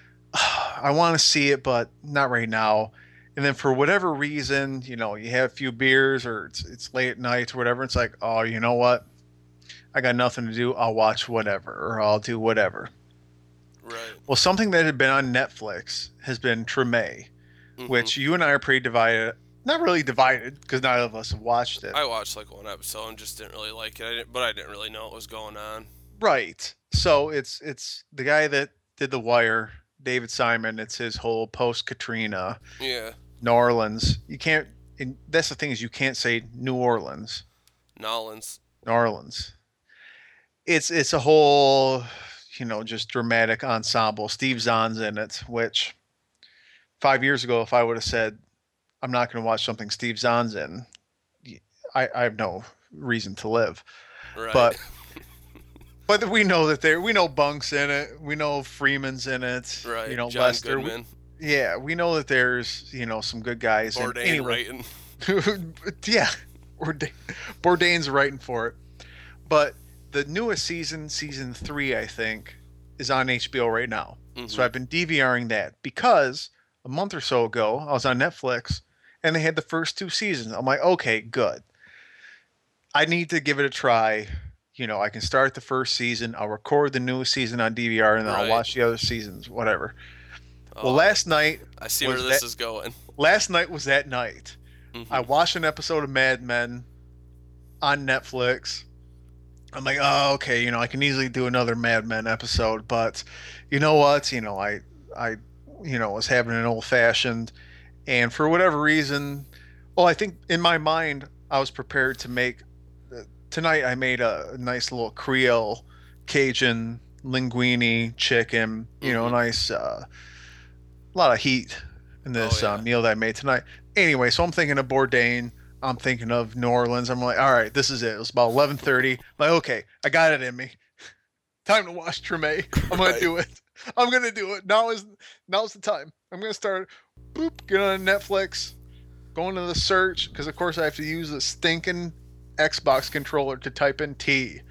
I want to see it, but not right now. And then for whatever reason, you know, you have a few beers or it's, it's late at night or whatever. It's like, oh, you know what? I got nothing to do. I'll watch whatever or I'll do whatever. Right. Well, something that had been on Netflix has been Treme, Mhm. which you and I are pretty divided. Not really divided because neither of us have watched it. I watched like one episode and just didn't really like it. I didn't, but I didn't really know what was going on. Right. So it's it's the guy that did The Wire, David Simon. It's his whole post Katrina, Yeah. New Orleans. You can't. And that's the thing is you can't say New Orleans, Nolans. New Orleans. It's it's a whole, you know, just dramatic ensemble. Steve Zahn's in it, which five years ago, if I would have said I'm not going to watch something Steve Zahn's in, I, I have no reason to live. Right. But but we know that there we know Bunk's in it. We know Freeman's in it. right. You know John Lester. We- Goodman. yeah, we know that there's you know some good guys. And Bourdain anyway, writing. yeah, Bourdain, Bourdain's writing for it. But the newest season, season three, I think, is on H B O right now. Mhm. So I've been DVRing that because a month or so ago I was on Netflix and they had the first two seasons. I'm like, okay, good. I need to give it a try. You know, I can start the first season. I'll record the newest season on D V R and then Right. I'll watch the other seasons, whatever. Oh, Well, last night, I see was where this that- is going. last night was that night. Mhm. I watched an episode of Mad Men on Netflix. I'm like, oh, okay, you know, I can easily do another Mad Men episode, but you know what? You know, I, I, you know, was having an old fashioned, and for whatever reason, well, I think in my mind, I was prepared to make. Uh, tonight, I made a nice little Creole Cajun linguine chicken. You know, Mhm. nice, uh, a lot of heat in this Oh, yeah. uh, meal that I made tonight. Anyway, so I'm thinking of Bourdain. I'm thinking of New Orleans. I'm like, all right, this is it. It was about eleven thirty. Like, okay, I got it in me. Time to watch Treme. I'm gonna Right. do it. I'm gonna do it. Now is now's the time. I'm gonna start. Boop. Get on Netflix. Go into the search because of course I have to use the stinking Xbox controller to type in T.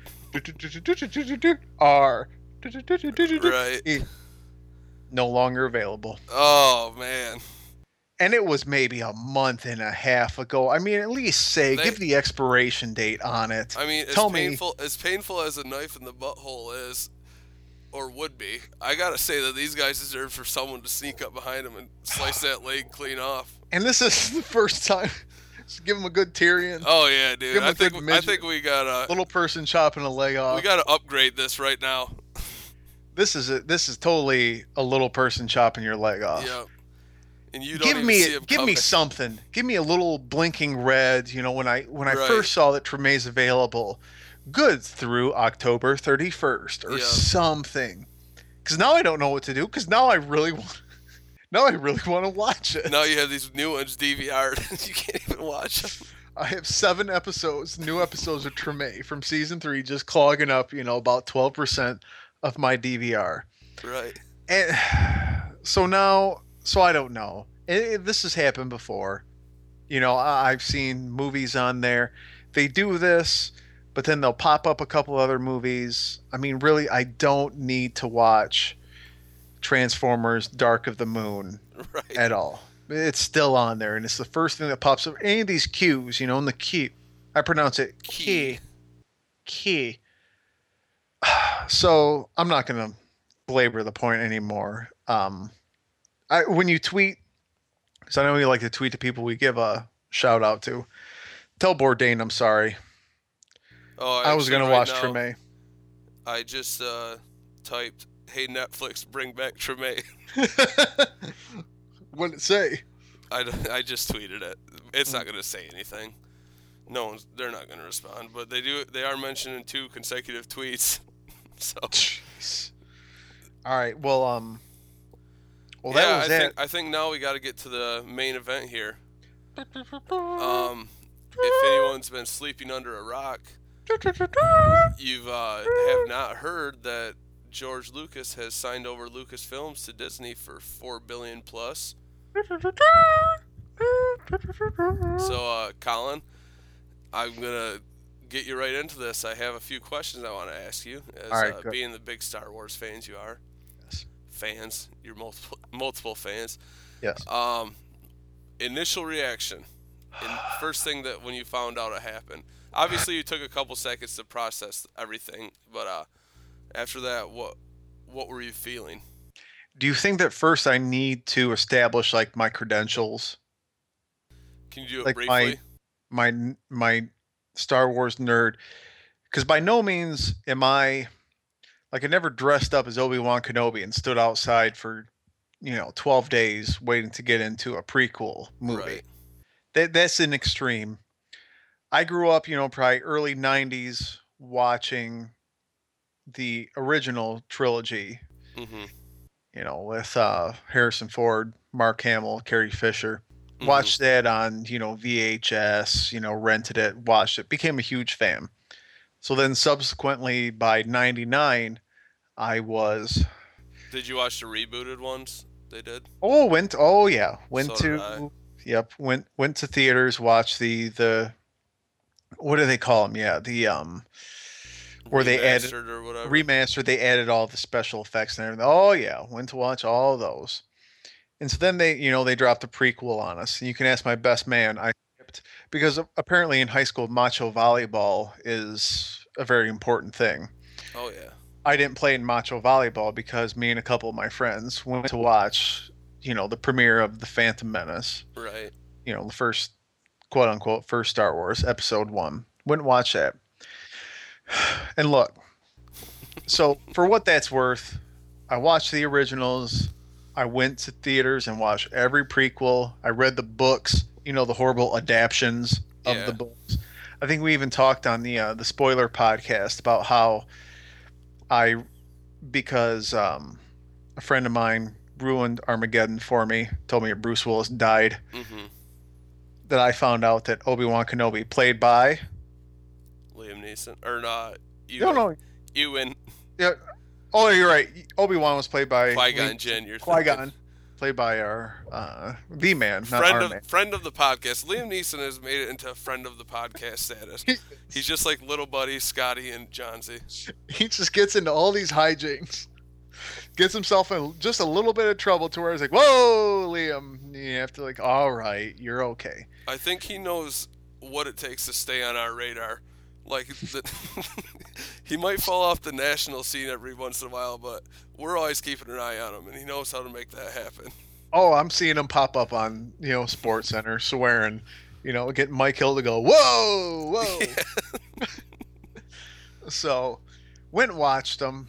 R. Right. E. No longer available. Oh man. And it was maybe a month and a half ago. I mean, at least say, They- give the expiration date on it. I mean, as Tell me- painful as painful as a knife in the butthole is, or would be, I gotta say that these guys deserve for someone to sneak up behind them and slice that leg clean off. And this is the first time. Just give him a good Tyrion. Oh yeah, dude. Give him I a think good I midget. think we got to Little person chopping a leg off. we got to upgrade this right now. This is a, this is totally a little person chopping your leg off. Yeah. And you don't give even me see him give coming. me something. Give me a little blinking red. You know, when I when I Right. first saw that Tremai's available, good through October thirty-first or Yeah. something. Because now I don't know what to do. Because now I really want. Now I really want to watch it. Now you have these new ones D V R'd. You can't even watch them. I have seven episodes, new episodes of Tremay from season three, just clogging up. You know, about twelve percent of my D V R. Right. And so now, so I don't know. It, it- this has happened before. You know, I, I've seen movies on there. They do this, but then they'll pop up a couple other movies. I mean, really, I don't need to watch Transformers Dark of the Moon Right. at all. It's still on there, and it's the first thing that pops up. Any of these cues, you know, in the key, I pronounce it key. Key. So I'm not going to belabor the point anymore. Um, I, when you tweet, because I know you like to tweet to people we give a shout out to, tell Bourdain I'm sorry. Oh, I was actually, going to right watch now, Tremay. I just uh, typed, "Hey Netflix, bring back Tremay." What did it say? I, I just tweeted it. It's not gonna say anything. No one's. They're not gonna respond. But they do. They are mentioned in two consecutive tweets. So. Jeez. All right. Well, um. Well, yeah, that was I it. think I think now we got to get to the main event here. Um, if anyone's been sleeping under a rock, you've uh, have not heard that George Lucas has signed over Lucasfilms to Disney for four billion plus. So, uh, Colin, I'm gonna get you right into this. I have a few questions I want to ask you, as All right, uh, good. being the big Star Wars fans you are. Yes. Fans, you're multiple multiple fans. Yes. Um, initial reaction, and first thing that when you found out it happened. Obviously, you took a couple seconds to process everything, but uh, after that, what what were you feeling? Do you think that first I need to establish like my credentials, Can you do it like briefly? my my my Star Wars nerd? Because by no means am I like I never dressed up as Obi-Wan Kenobi and stood outside for you know twelve days waiting to get into a prequel movie. Right. That that's an extreme. I grew up, you know, probably early nineties watching the original trilogy, Mm-hmm. you know, with uh, Harrison Ford, Mark Hamill, Carrie Fisher. Mhm. Watched that on, you know, V H S, you know, rented it, watched it, became a huge fan. So then subsequently by ninety-nine, I was, Did you watch the rebooted ones they did? oh, went, oh yeah, went So did I. to, yep, went, went to theaters, watched the, the, what do they call them? Yeah, the, um, where they added, Remastered or whatever. remastered, they added all the special effects and everything. Oh yeah, went to watch all those. And so then they, you know, they dropped a prequel on us. And you can ask my best man. I skipped because apparently in high school, macho volleyball is a very important thing. Oh yeah. I didn't play in macho volleyball because me and a couple of my friends went to watch, you know, the premiere of The Phantom Menace. Right. You know, the first, quote unquote, first Star Wars, episode one. Wouldn't watch that. And look, so for what that's worth, I watched the originals. I went to theaters and watched every prequel. I read the books, you know, the horrible adaptions of Yeah. the books. I think we even talked on the uh, the spoiler podcast about how I, because um, a friend of mine ruined Armageddon for me, told me that Bruce Willis died, Mm-hmm. that I found out that Obi-Wan Kenobi, played by, Liam Neeson or not? no, no, Ewan. yeah, oh, you're right. Obi-Wan was played by Qui-Gon Jinn. You're Qui-Gon, thinking. played by our uh, the man, not Friend our of man. friend of the podcast. Liam Neeson has made it into friend of the podcast status. He's just like little buddy Scotty and Johnsy. He just gets into all these hijinks, gets himself in just a little bit of trouble to where it's like, whoa, Liam, you have to like, all right, you're okay. I think he knows what it takes to stay on our radar. Like, the, he might fall off the national scene every once in a while, but we're always keeping an eye on him, and he knows how to make that happen. Oh, I'm seeing him pop up on, you know, Sports Center swearing, You know, get Mike Hill to go, whoa, whoa. Yeah. So, went and watched them.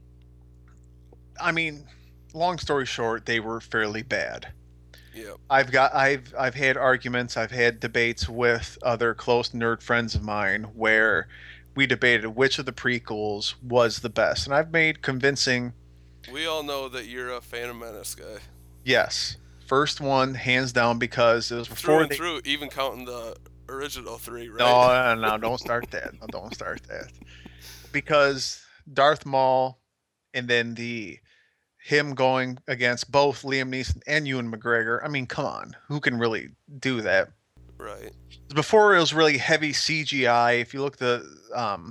I mean, long story short, they were fairly bad. Yep. I've got I've I've had arguments, I've had debates with other close nerd friends of mine where we debated which of the prequels was the best. And I've made convincing We all know that you're a Phantom Menace guy. yes. First one, hands down, because it was Through before and they. through, even counting the original three, right? No, no, no, don't start that. No, don't start that. Because Darth Maul, and then the him going against both Liam Neeson and Ewan McGregor. I mean, come on, who can really do that? Right. Before it was really heavy C G I. If you look the um,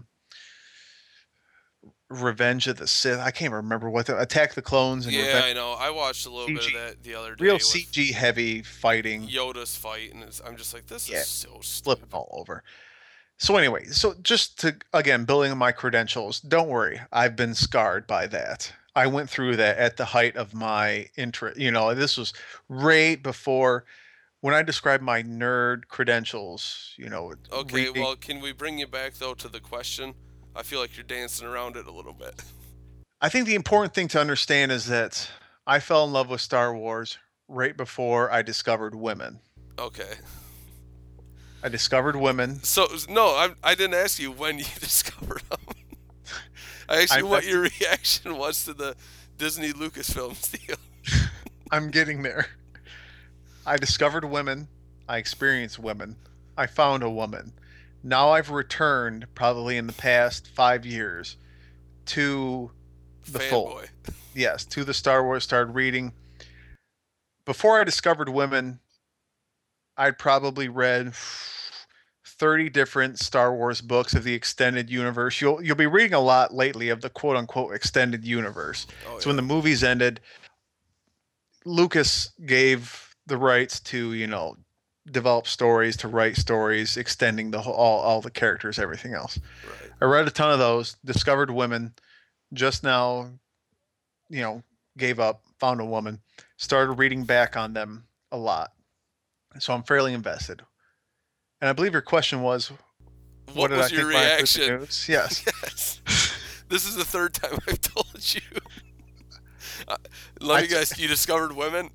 Revenge of the Sith, I can't remember what the Attack the Clones and Yeah, Revenge. I know. I watched a little C G, bit of that the other day. real with C G heavy fighting. Yoda's fight, and it's, I'm just like, this Yeah, is so flipping stupid. all over. So anyway, so just to again building on my credentials, don't worry, I've been scarred by that. I went through that at the height of my interest. You know, this was right before when I described my nerd credentials. You know, Okay, reading. well, can we bring you back though to the question? I feel like you're dancing around it a little bit. I think the important thing to understand is that I fell in love with Star Wars right before I discovered women. Okay. I discovered women. So no, I I didn't ask you when you discovered them. I asked I, you what your reaction was to the Disney Lucasfilm deal. I'm getting there. I discovered women. I experienced women. I found a woman. Now I've returned, probably in the past five years, to the fold. Fanboy. Yes, to the Star Wars. Started reading. Before I discovered women, I'd probably read thirty different Star Wars books of the extended universe. You'll you'll be reading a lot lately of the quote unquote extended universe. Oh, So yeah. when the movies ended, Lucas gave the rights to, you know, develop stories, to write stories, extending the whole, all all the characters, everything else. Right. I read a ton of those, discovered women, just now, you know, gave up, found a woman, started reading back on them a lot. So I'm fairly invested. And I believe your question was, what, What did was I your think when I heard the reaction? news? Yes. Yes. This is the third time I've told you. Uh, let I me t- guess. You discovered women.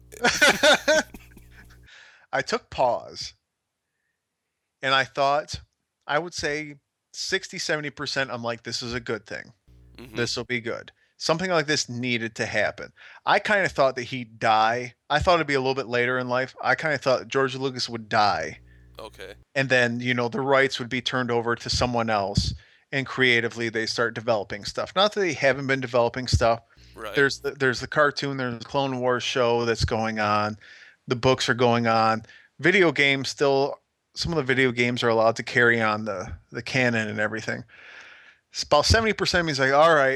I took pause and I thought, I would say sixty, seventy percent I'm like, this is a good thing. Mm-hmm. This will be good. Something like this needed to happen. I kind of thought that he'd die. I thought it'd be a little bit later in life. I kind of thought George Lucas would die. Okay. And then, you know, the rights would be turned over to someone else. And creatively, they start developing stuff. Not that they haven't been developing stuff. Right. There's the, there's the cartoon, there's the Clone Wars show that's going on. The books are going on. Video games still, some of the video games are allowed to carry on the, the canon and everything. It's about seventy percent of me is like, all right,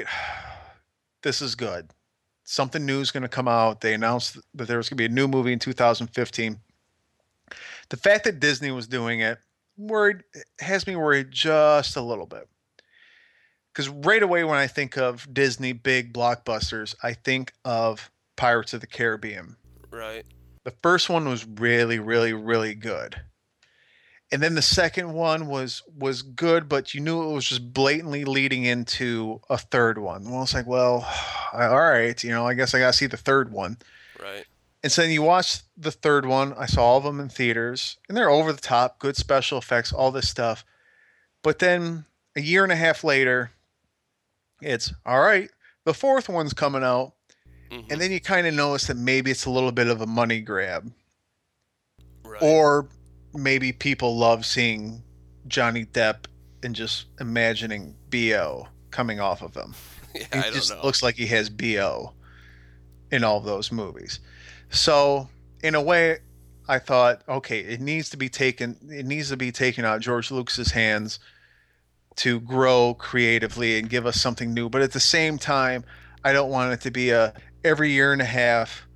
this is good. Something new is going to come out. They announced that there was going to be a new movie in two thousand fifteen. The fact that Disney was doing it worried has me worried just a little bit. Because right away when I think of Disney big blockbusters, I think of Pirates of the Caribbean. Right. The first one was really, really, really good. And then the second one was was good, but you knew it was just blatantly leading into a third one. Well, it's like, well, all right, you know, I guess I got to see the third one. Right. And so then you watch the third one. I saw all of them in theaters, and they're over the top, good special effects, all this stuff. But then a year and a half later, it's all right. The fourth one's coming out, Mm-hmm. and then you kind of notice that maybe it's a little bit of a money grab, Right. or maybe people love seeing Johnny Depp and just imagining B O coming off of him. yeah, He I don't just know. looks like he has B O in all of those movies. So in a way, I thought, okay, it needs to be taken. It needs to be taken out of George Lucas's hands to grow creatively and give us something new. But at the same time, I don't want it to be a every year and a half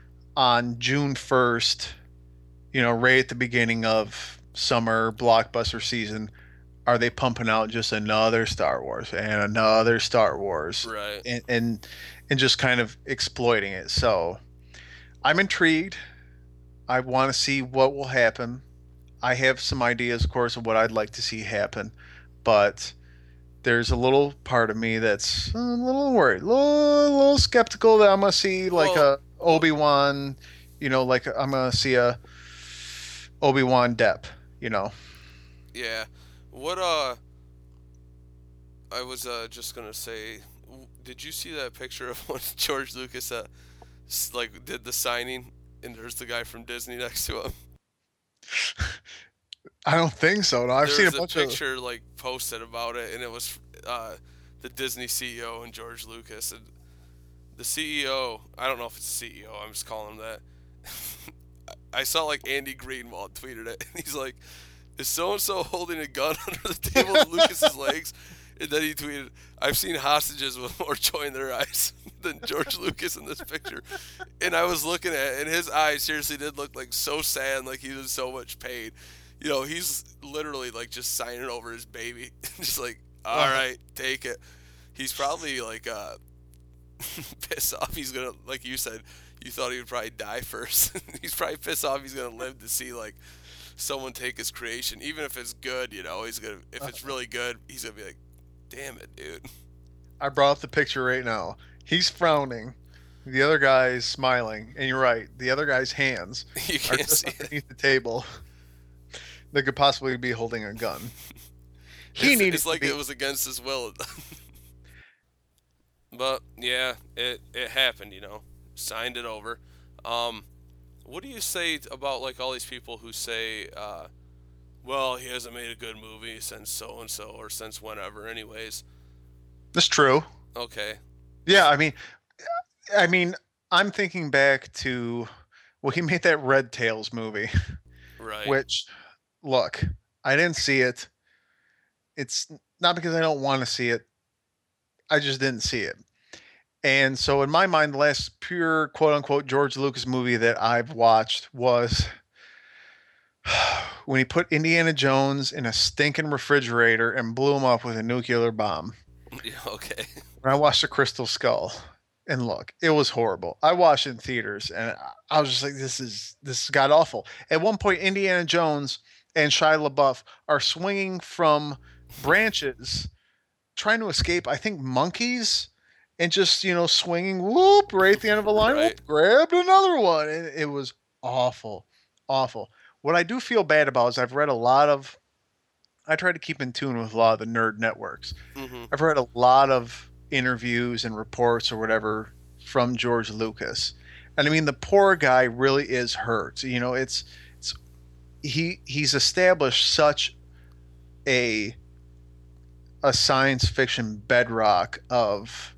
on June first, you know, right at the beginning of summer blockbuster season. Are they pumping out just another Star Wars and another Star Wars, Right. and and, and just kind of exploiting it? So I'm intrigued. I want to see what will happen. I have some ideas, of course, of what I'd like to see happen, but there's a little part of me that's a little worried, a little, little skeptical that I'm gonna see like Well, a well, Obi-Wan, you know, like I'm gonna see a Obi-Wan Depp, you know. yeah. What uh, I was uh just gonna say, w- did you see that picture of when George Lucas uh s- like did the signing and there's the guy from Disney next to him? I don't think so. No, I've There seen a was a bunch of. picture like posted about it, and it was uh the Disney C E O and George Lucas. And the C E O, I don't know if it's C E O, I'm just calling him that. I saw like Andy Greenwald tweeted it, and he's like, "Is so and so holding a gun under the table to Lucas's legs?" And then he tweeted, "I've seen hostages with more joy in their eyes than George Lucas in this picture." And I was looking at it, and his eyes seriously did look like so sad, like he was in so much pain. You know, he's literally like just signing over his baby, just like, "All Uh, right, take it." He's probably like uh, pissed off. He's gonna, like you said, you thought he would probably die first. He's probably pissed off. He's gonna live to see like someone take his creation, even if it's good. You know, he's gonna if uh, it's really good, he's gonna be like, "Damn it, dude." I brought up the picture right now. He's frowning. The other guy's smiling, and you're right. The other guy's hands You are can't just see it. underneath the table. They could possibly be holding a gun. He It's needed it's to like be. it was against his will. But yeah, it it happened. You know, signed it over. Um, what do you say about like all these people who say, uh, "Well, he hasn't made a good movie since so and so or since whenever." Anyways, That's true. okay, Yeah, I mean, I mean, I'm thinking back to well, he made that Red Tails movie, right, which, look, I didn't see it. It's not because I don't want to see it. I just didn't see it. And so, in my mind, the last pure quote unquote George Lucas movie that I've watched was when he put Indiana Jones in a stinking refrigerator and blew him up with a nuclear bomb. yeah, okay, When I watched The Crystal Skull, and look, it was horrible. I watched it in theaters, and I was just like, "This is this is god awful." At one point, Indiana Jones and Shia LaBeouf are swinging from branches, trying to escape. I think monkeys, and just you know swinging. Whoop! Right at the end of a line. right, Whoop! Grabbed another one, and it was awful, awful. What I do feel bad about is I've read a lot of. I try to keep in tune with a lot of the nerd networks. mm-hmm, I've read a lot of interviews and reports or whatever from George Lucas. And I mean the poor guy really is hurt. You know, it's it's he he's established such a a science fiction bedrock of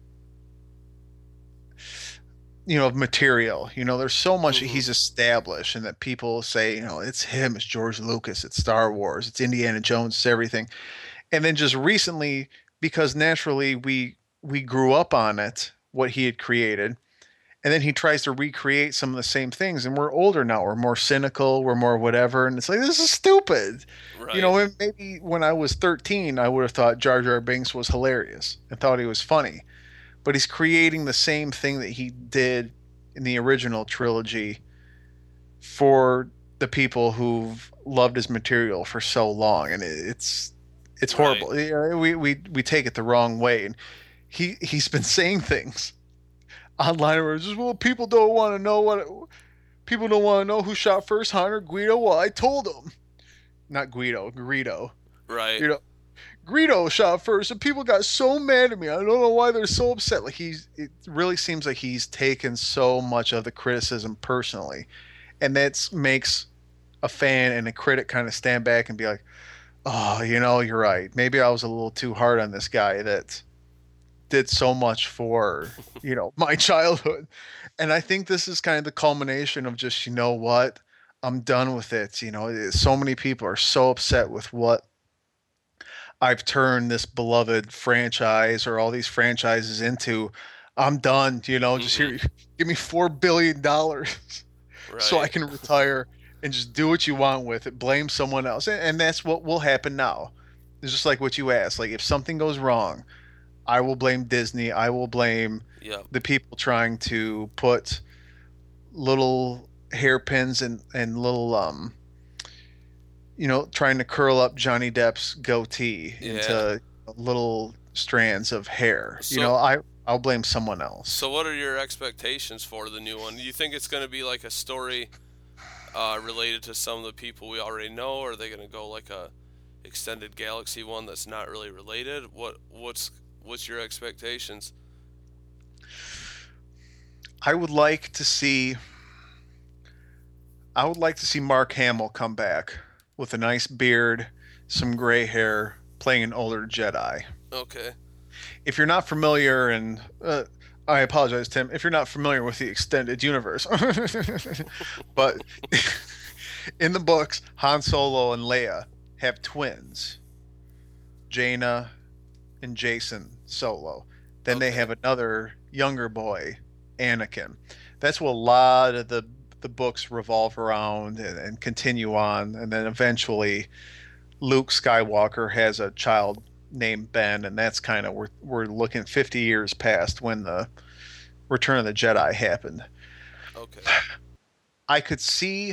you know of material. You know, there's so much that mm-hmm, he's established and that people say, you know, it's him, it's George Lucas, it's Star Wars, it's Indiana Jones, it's everything. And then just recently, because naturally we we grew up on it, what he had created, and then he tries to recreate some of the same things, and we're older now, we're more cynical, we're more whatever, and it's like this is stupid. You right, know, maybe when I was thirteen, I would have thought Jar Jar Binks was hilarious and thought he was funny, but he's creating the same thing that he did in the original trilogy for the people who've loved his material for so long, and it's it's right, horrible. Yeah, We we we take it the wrong way, and he he's been saying things online where it's just well, people don't want to know what people don't want to know who shot first, Hunter Guido. Well, I told them, not Guido, Greedo. right, You know, Greedo shot first, and people got so mad at me. I don't know why they're so upset. Like he's, it really seems like he's taken so much of the criticism personally, and that makes a fan and a critic kind of stand back and be like, oh, you know, you're right. Maybe I was a little too hard on this guy that did so much for, you know, my childhood. And I think this is kind of the culmination of just, you know what? I'm done with it. You know, so many people are so upset with what I've turned this beloved franchise or all these franchises into. I'm done. You know, just mm-hmm, here, give me four billion dollars so I right, can retire and just do what you want with it. Blame someone else, and, and that's what will happen now. It's just like what you asked. Like if something goes wrong, I will blame Disney. I will blame yep, the people trying to put little hairpins and and little um you know, trying to curl up Johnny Depp's goatee Yeah. into little strands of hair. You So know, I I'll blame someone else. so what are your expectations for the new one? Do you think it's going to be like a story uh, related to some of the people we already know, or are they going to go like a extended galaxy one that's not really related? What what's what's your expectations? I would like to see I would like to see Mark Hamill come back with a nice beard, some gray hair, playing an older Jedi. Okay. If you're not familiar, and uh, I apologize, Tim, if you're not familiar with the extended universe, but in the books, Han Solo and Leia have twins, Jaina and Jason Solo. Then they Okay. have another younger boy, Anakin. That's what a lot of the the books revolve around and, and continue on, and then eventually Luke Skywalker has a child named Ben, and that's kind of we're we're looking fifty years past when the Return of the Jedi happened. Okay. I could see.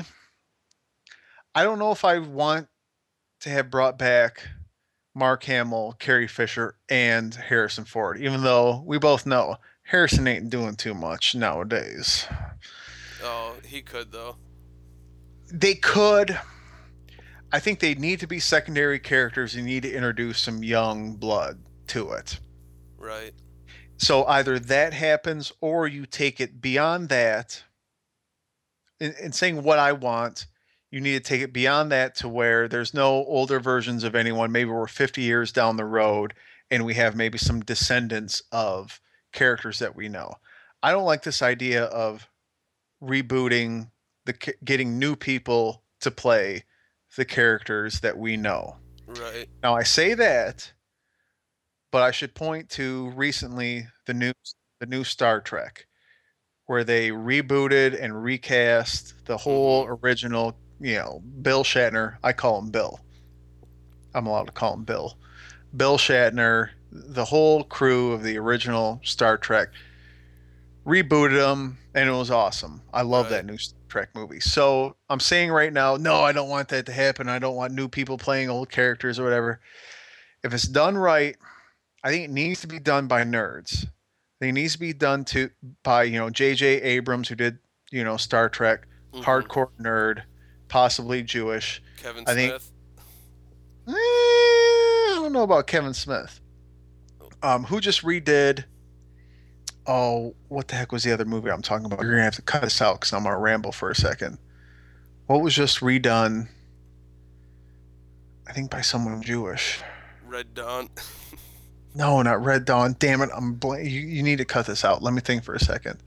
I don't know if I want to have brought back Mark Hamill, Carrie Fisher, and Harrison Ford, even though we both know Harrison ain't doing too much nowadays. Oh, he could though. They could. I think they need to be secondary characters. You need to introduce some young blood to it. Right. So either that happens or you take it beyond that. In, in saying what I want, you need to take it beyond that to where there's no older versions of anyone. Maybe we're fifty years down the road and we have maybe some descendants of characters that we know. I don't like this idea of rebooting the getting new people to play the characters that we know. Right. Now I say that, but I should point to recently the new the new Star Trek where they rebooted and recast the whole Mhm. original, you know, Bill Shatner. I call him Bill. I'm allowed to call him Bill. Bill Shatner, the whole crew of the original Star Trek rebooted them, and it was awesome. I love Right. that new Star Trek movie. So I'm saying right now, no, I don't want that to happen. I don't want new people playing old characters or whatever. If it's done right, I think it needs to be done by nerds. I think it needs to be done to by you know J J. Abrams, who did you know Star Trek, Mhm. hardcore nerd, possibly Jewish. Kevin I think Smith. eh, I don't know about Kevin Smith, um, who just redid. Oh, what the heck was the other movie I'm talking about? You're gonna have to cut this out because I'm gonna ramble for a second. What was just redone? I think by someone Jewish. Red Dawn. No, not Red Dawn. Damn it! I'm bl- you, you need to cut this out. Let me think for a second.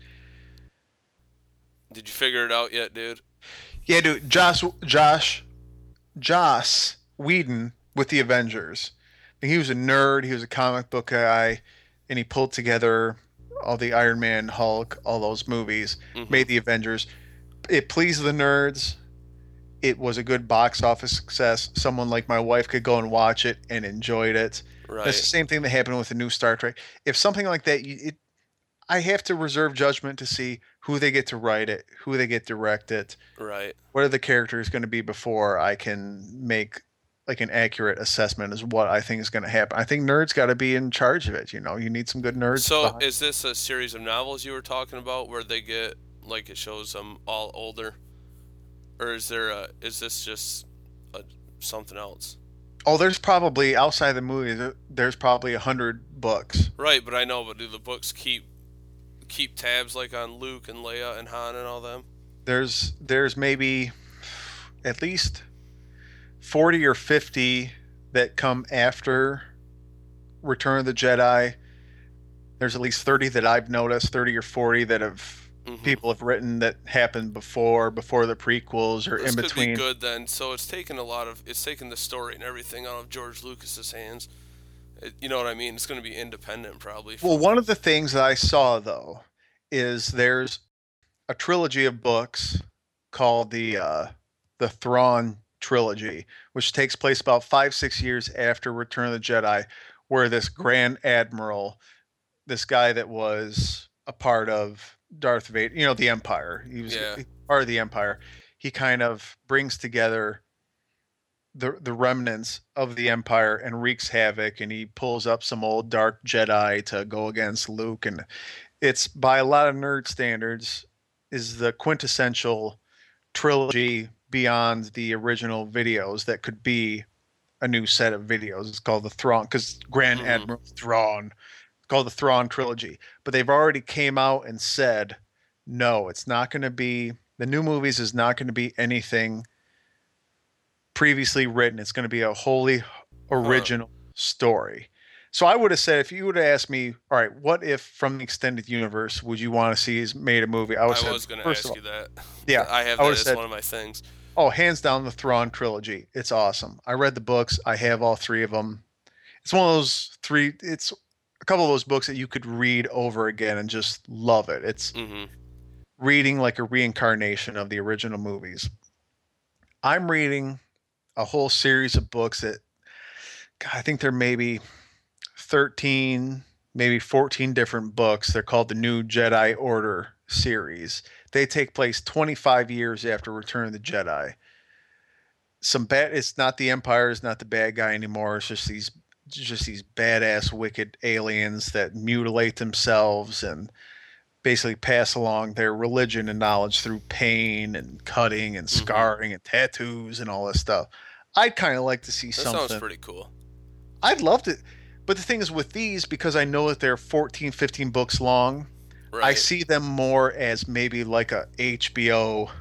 Did you figure it out yet, dude? Yeah, dude, Josh, Josh, Joss Whedon with the Avengers. He was a nerd. He was a comic book guy, and he pulled together all the Iron Man, Hulk, all those movies, Mhm. made the Avengers. It pleased the nerds. It was a good box office success. Someone like my wife could go and watch it and enjoyed it. That's Right. the same thing that happened with the new Star Trek. If something like that, it, I have to reserve judgment to see who they get to write it, who they get to direct it, Right. what are the characters going to be before I can make like an accurate assessment as what I think is going to happen. I think nerds got to be in charge of it. You know, you need some good nerds So, behind. is this a series of novels you were talking about where they get like it shows them all older, or is there a is this just a, something else? Oh, there's probably outside the movie. There's probably a hundred books. Right, but I know, but do the books keep keep tabs like on Luke and Leia and Han and all them? There's there's maybe at least forty or fifty that come after Return of the Jedi. There's at least thirty that I've noticed, thirty or forty that have Mhm. people have written that happened before before the prequels or This in could be between. good then. So it's taken a lot of it's taken the story and everything out of George Lucas's hands. It, you know what I mean? It's going to be independent probably Well, from. one of the things that I saw though is there's a trilogy of books called the uh, the Thrawn trilogy, which takes place about five six years after Return of the Jedi, where this Grand Admiral, this guy that was a part of Darth Vader, you know, the Empire, he was Yeah. part of the Empire. He kind of brings together the the remnants of the Empire and wreaks havoc, and he pulls up some old dark Jedi to go against Luke, and it's by a lot of nerd standards is the quintessential trilogy beyond the original videos that could be a new set of videos. It's called the Thrawn because Grand Mm-hmm. Admiral Thrawn, called the Thrawn trilogy. But they've already came out and said, no, it's not going to be the new movies is not going to be anything previously written. It's going to be a wholly Huh. original story. So I would have said, if you would have asked me, all right, what if from the extended universe would you want to see is made a movie? I would I have said, was gonna first of ask all, you that. yeah, I have I would that have as said, one of my things. oh, hands down, the Thrawn trilogy. It's awesome. I read the books. I have all three of them. It's one of those three. It's a couple of those books that you could read over again and just love it. It's Mm-hmm. reading like a reincarnation of the original movies. I'm reading a whole series of books that God, I think there may be thirteen, maybe fourteen different books. They're called the New Jedi Order series. They take place twenty-five years after Return of the Jedi. Some bad it's not the Empire is not the bad guy anymore. It's just these just these badass wicked aliens that mutilate themselves and basically pass along their religion and knowledge through pain and cutting and Mm-hmm. scarring and tattoos and all this stuff. I'd kind of like to see That sounds something. pretty cool. I'd love to. But the thing is with these, because I know that they're fourteen, fifteen books long, I Right. see them more as maybe like a H B O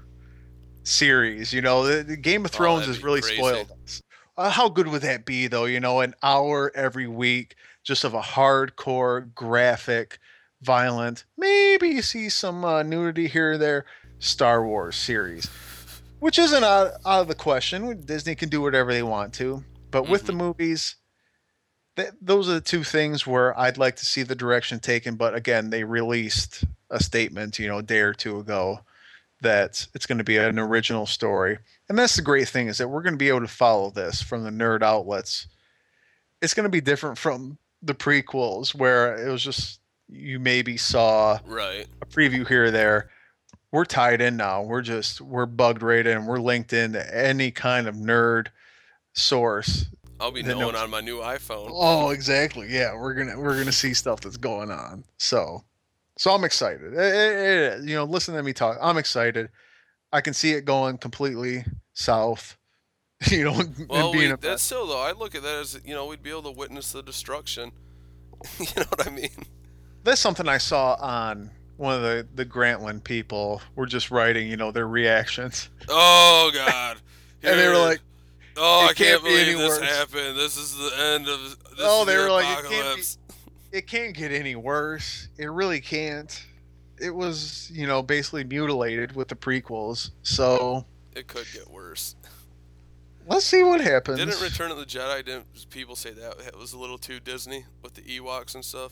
series. You know, the, the Game of Oh, Thrones that'd has be really crazy. spoiled us. Uh, how good would that be, though? You know, an hour every week just of a hardcore, graphic, violent, maybe you see some uh, nudity here or there Star Wars series, which isn't out, out of the question. Disney can do whatever they want to. But with the Mm-hmm. movies, th- those are the two things where I'd like to see the direction taken. But again, they released a statement, you know, a day or two ago that it's going to be an original story. And that's the great thing is that we're going to be able to follow this from the nerd outlets. It's going to be different from the prequels where it was just you maybe saw Right. a preview here or there. We're tied in now. We're just we're bugged right in. We're linked into any kind of nerd source I'll be that knowing knows. on my new iPhone. Oh, exactly. Yeah, we're gonna we're gonna see stuff that's going on. So, so I'm excited. It- it- it- you know, listen to me talk. I'm excited. I can see it going completely south. You know, and Well, being we a that's mess. still though. I look at that as you know we'd be able to witness the destruction. You know what I mean? That's something I saw on one of the the Grantland people were just writing, you know, their reactions, Oh God. and they were Here. like, Oh, I "It can't can't be any believe this worse." happened. This is the end of. This Oh, is they the were like, "It can't be. apocalypse. It can't get any worse. It really can't." It was, you know, basically mutilated with the prequels. So It could get worse. let's see what Didn't happens. Return of the Jedi? Didn't people say that it was a little too Disney with the Ewoks and stuff?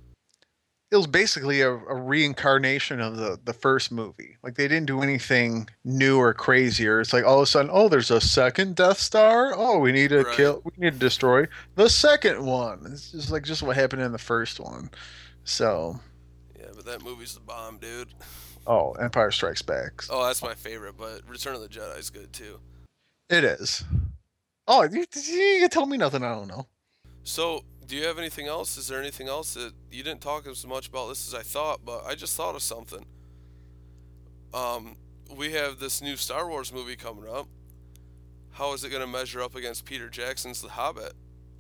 It was basically a, a reincarnation of the the first movie. Like they didn't do anything new or crazier. It's like all of a sudden, oh, there's a second Death Star. Oh, we need to Right. kill. We need to destroy the second one. It's just like just what happened in the first one. So, Yeah, but that movie's the bomb, dude. oh, Empire Strikes Back. Oh, that's my favorite. But Return of the Jedi is good too. It is. Oh, you, you can tell me nothing I don't know. So, do you have anything else? Is there anything else that you didn't talk as much about this as I thought? But I just thought of something. Um, we have this new Star Wars movie coming up. How is it going to measure up against Peter Jackson's The Hobbit?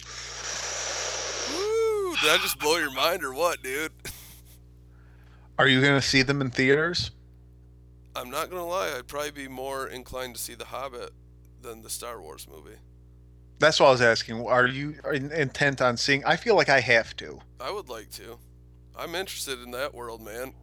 Woo! Did I just blow your mind or what, dude? Are you going to see them in theaters? I'm not gonna lie. I'd probably be more inclined to see The Hobbit than the Star Wars movie. That's what I was asking. Are you intent on seeing? I feel like I have to. I would like to. I'm interested in that world, man.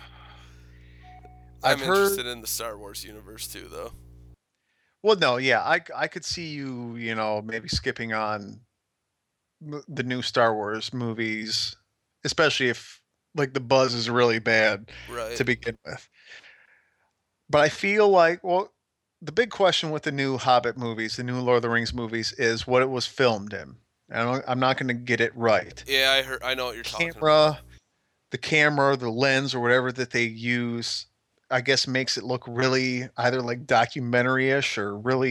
I've I'm heard. interested in the Star Wars universe too, though. Well, no, yeah, I I could see you, you know, maybe skipping on m- the new Star Wars movies, especially if like the buzz is really bad Right. to begin with. But I feel like, well, the big question with the new Hobbit movies, the new Lord of the Rings movies, is what it was filmed in. I don't, I'm not going to get it right. Yeah, I heard. I know what you're talking about. Camera, the camera, the lens, or whatever that they use, I guess makes it look really either like documentary-ish or really.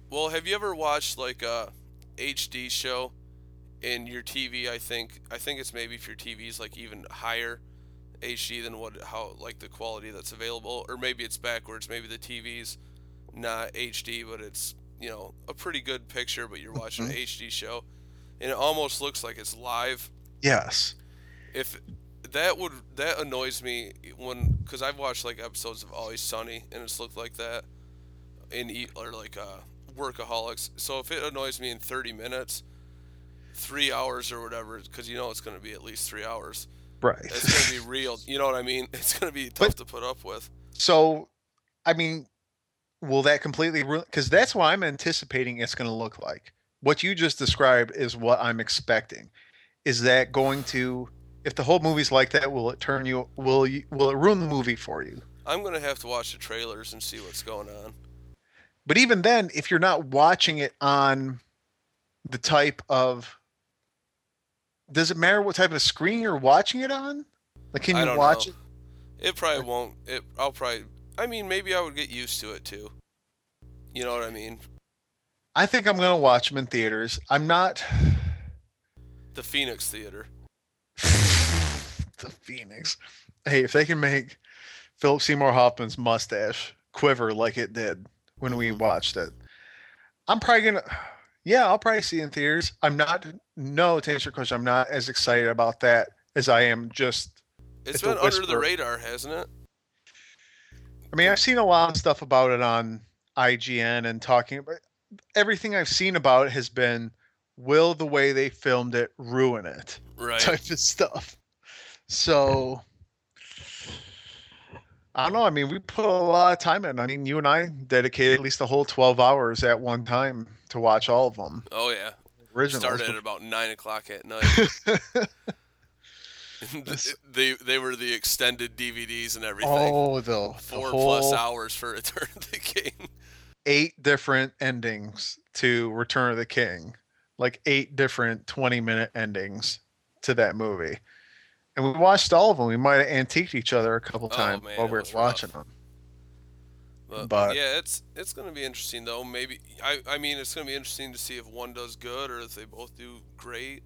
Well, have you ever watched like a H D show in your T V? I think I think it's maybe if your T V is like even higher H D than what how like the quality that's available, or maybe it's backwards. Maybe the T V's not H D, but it's you know a pretty good picture, but you're watching Mhm. an H D show, and it almost looks like it's live. Yes. If that would that annoys me when because I've watched like episodes of Always Sunny and it's looked like that in e- or like uh, Workaholics. So if it annoys me in thirty minutes, three hours or whatever, because you know it's going to be at least three hours. Right. It's going to be real. You know what I mean? It's going to be But tough to put up with. so, I mean, will that completely ruin? Because that's what I'm anticipating it's going to look like. What you just described is what I'm expecting. Is that going to, if the whole movie's like that, will it turn you? Will you? Will it ruin the movie for you? I'm going to have to watch the trailers and see what's going on. But even then, if you're not watching it on the type of, does it matter what type of screen you're watching it on? Like, can I you don't watch know. it? It probably won't. It. I'll probably. I mean, maybe I would get used to it too. You know what I mean? I think I'm gonna watch them in theaters. I'm not. The Phoenix Theater. The Phoenix. Hey, if they can make Philip Seymour Hoffman's mustache quiver like it did when we Mhm. watched it, I'm probably gonna. Yeah, I'll probably see it in theaters. I'm not. No, to answer your question, I'm not as excited about that as I am just It's at the been under the whisper. radar, hasn't it? I mean, I've seen a lot of stuff about it on I G N and talking about everything I've seen about it has been, will the way they filmed it ruin it? Right. Type of stuff. So I don't know. I mean, we put a lot of time in. I mean, you and I dedicated at least a whole twelve hours at one time to watch all of them Oh yeah. originals. Started at about nine o'clock at night. they they were the extended D V Ds and everything. Oh, the, the Four plus whole hours for Return of the King. eight different endings to Return of the King, like eight different twenty minute endings to that movie. And we watched all of them. We might have antiqued each other a couple Oh times man, while it we were was watching rough. them. But But yeah, it's it's gonna be interesting though. Maybe I I mean it's gonna be interesting to see if one does good or if they both do great.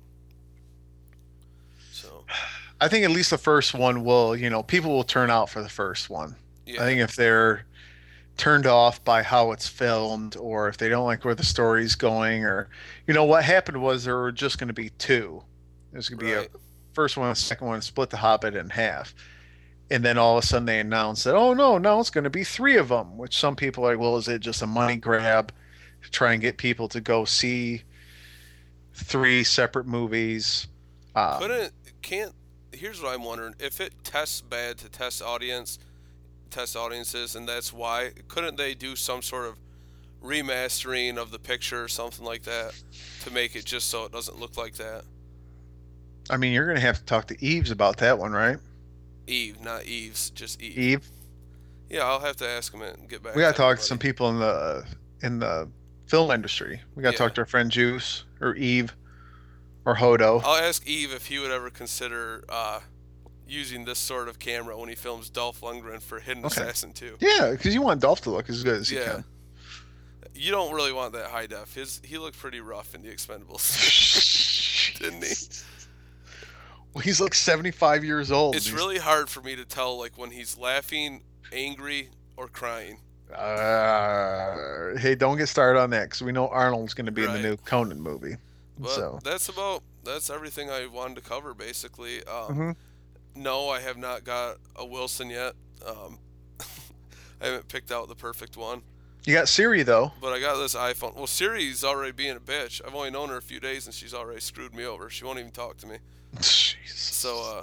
So I think at least the first one will, you know, people will turn out for the first one. I yeah, think if they're turned off by how it's filmed or if they don't like where the story's going or, you know, what happened was there were just going to be two. There's going to be a right. first one, a second one, split the Hobbit in half. And then all of a sudden they announced that, oh no, now it's going to be three of them, which some people are like, well, is it just a money grab to try and get people to go see three separate movies? Um, Couldn't can't. Here's what I'm wondering: if it tests bad to test audience, test audiences, and that's why, couldn't they do some sort of remastering of the picture or something like that to make it just so it doesn't look like that? I mean, you're going to have to talk to Eves about that one, right? Eve, not Eves, just Eve. Eve, Yeah, I'll have to ask him and get we back got to to talk to some everybody. people in the in the film industry. We got to Yeah, talk to our friend Juice or Eve or Hodo. I'll ask Eve if he would ever consider uh, using this sort of camera when he films Dolph Lundgren for Hidden Okay. Assassin two. Yeah, because you want Dolph to look as good as he Yeah, can. you don't really want that high def. His he looked pretty rough in The Expendables, didn't he? Well, he's like seventy-five years old. It's He's, really hard for me to tell like when he's laughing, angry, or crying. uh, hey, don't get started on that because we know Arnold's going to be in the Right. new Conan movie. But So, that's about that's everything I wanted to cover basically. Um, hmm no, I have not got a Wilson yet. Um, I haven't picked out the perfect one. you got Siri though. But I got this iPhone. Well, Siri's already being a bitch. I've only known her a few days and she's already screwed me over. She won't even talk to me. Jesus. So, uh,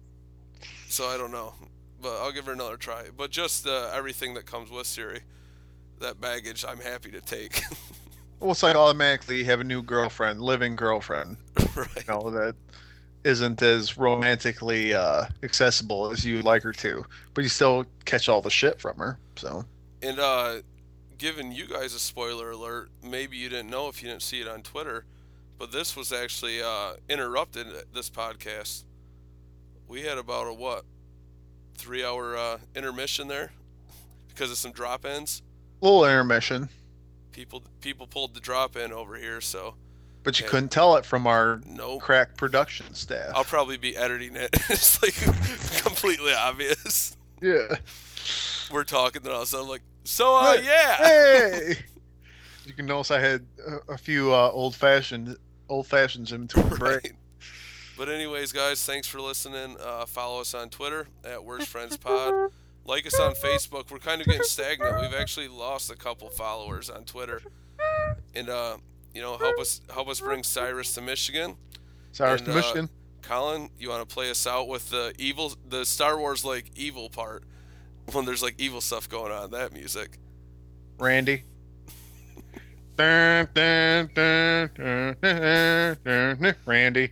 so I don't know. But I'll give her another try. But just uh, everything that comes with Siri, that baggage, I'm happy to take. Well, it's like automatically you have a new girlfriend, living girlfriend. Right. You know that isn't as romantically uh, accessible as you like her to, but you still catch all the shit from her. So And uh, giving you guys a spoiler alert, maybe you didn't know if you didn't see it on Twitter, but this was actually uh, interrupted, this podcast. We had about a, what, three hour uh, intermission there because of some drop ins. little intermission. People people pulled the drop in over here, so. But you hey, couldn't tell it from our nope. crack production staff. I'll probably be editing it. It's like completely obvious. Yeah. We're talking, and all of a sudden, like, so, uh, Hey, yeah. Hey! You can notice I had a, a few uh, old fashioned old fashions in between the break. Right. But anyways, guys, thanks for listening. Uh, follow us on Twitter at Worst Friends Pod. Like us on Facebook. We're kind of getting stagnant. We've actually lost a couple followers on Twitter. And uh, you know, help us help us bring Cyrus to Michigan. Cyrus and, to Michigan. Uh, Colin, you want to play us out with the evil, the Star Wars like evil part when there's like evil stuff going on? That music. Randy. dun, dun, dun, dun, dun, dun, dun, Randy.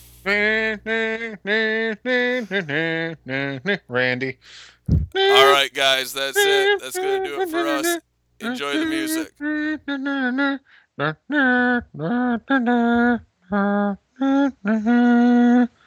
Randy. All right, guys, that's it. That's gonna do it for us. Enjoy the music.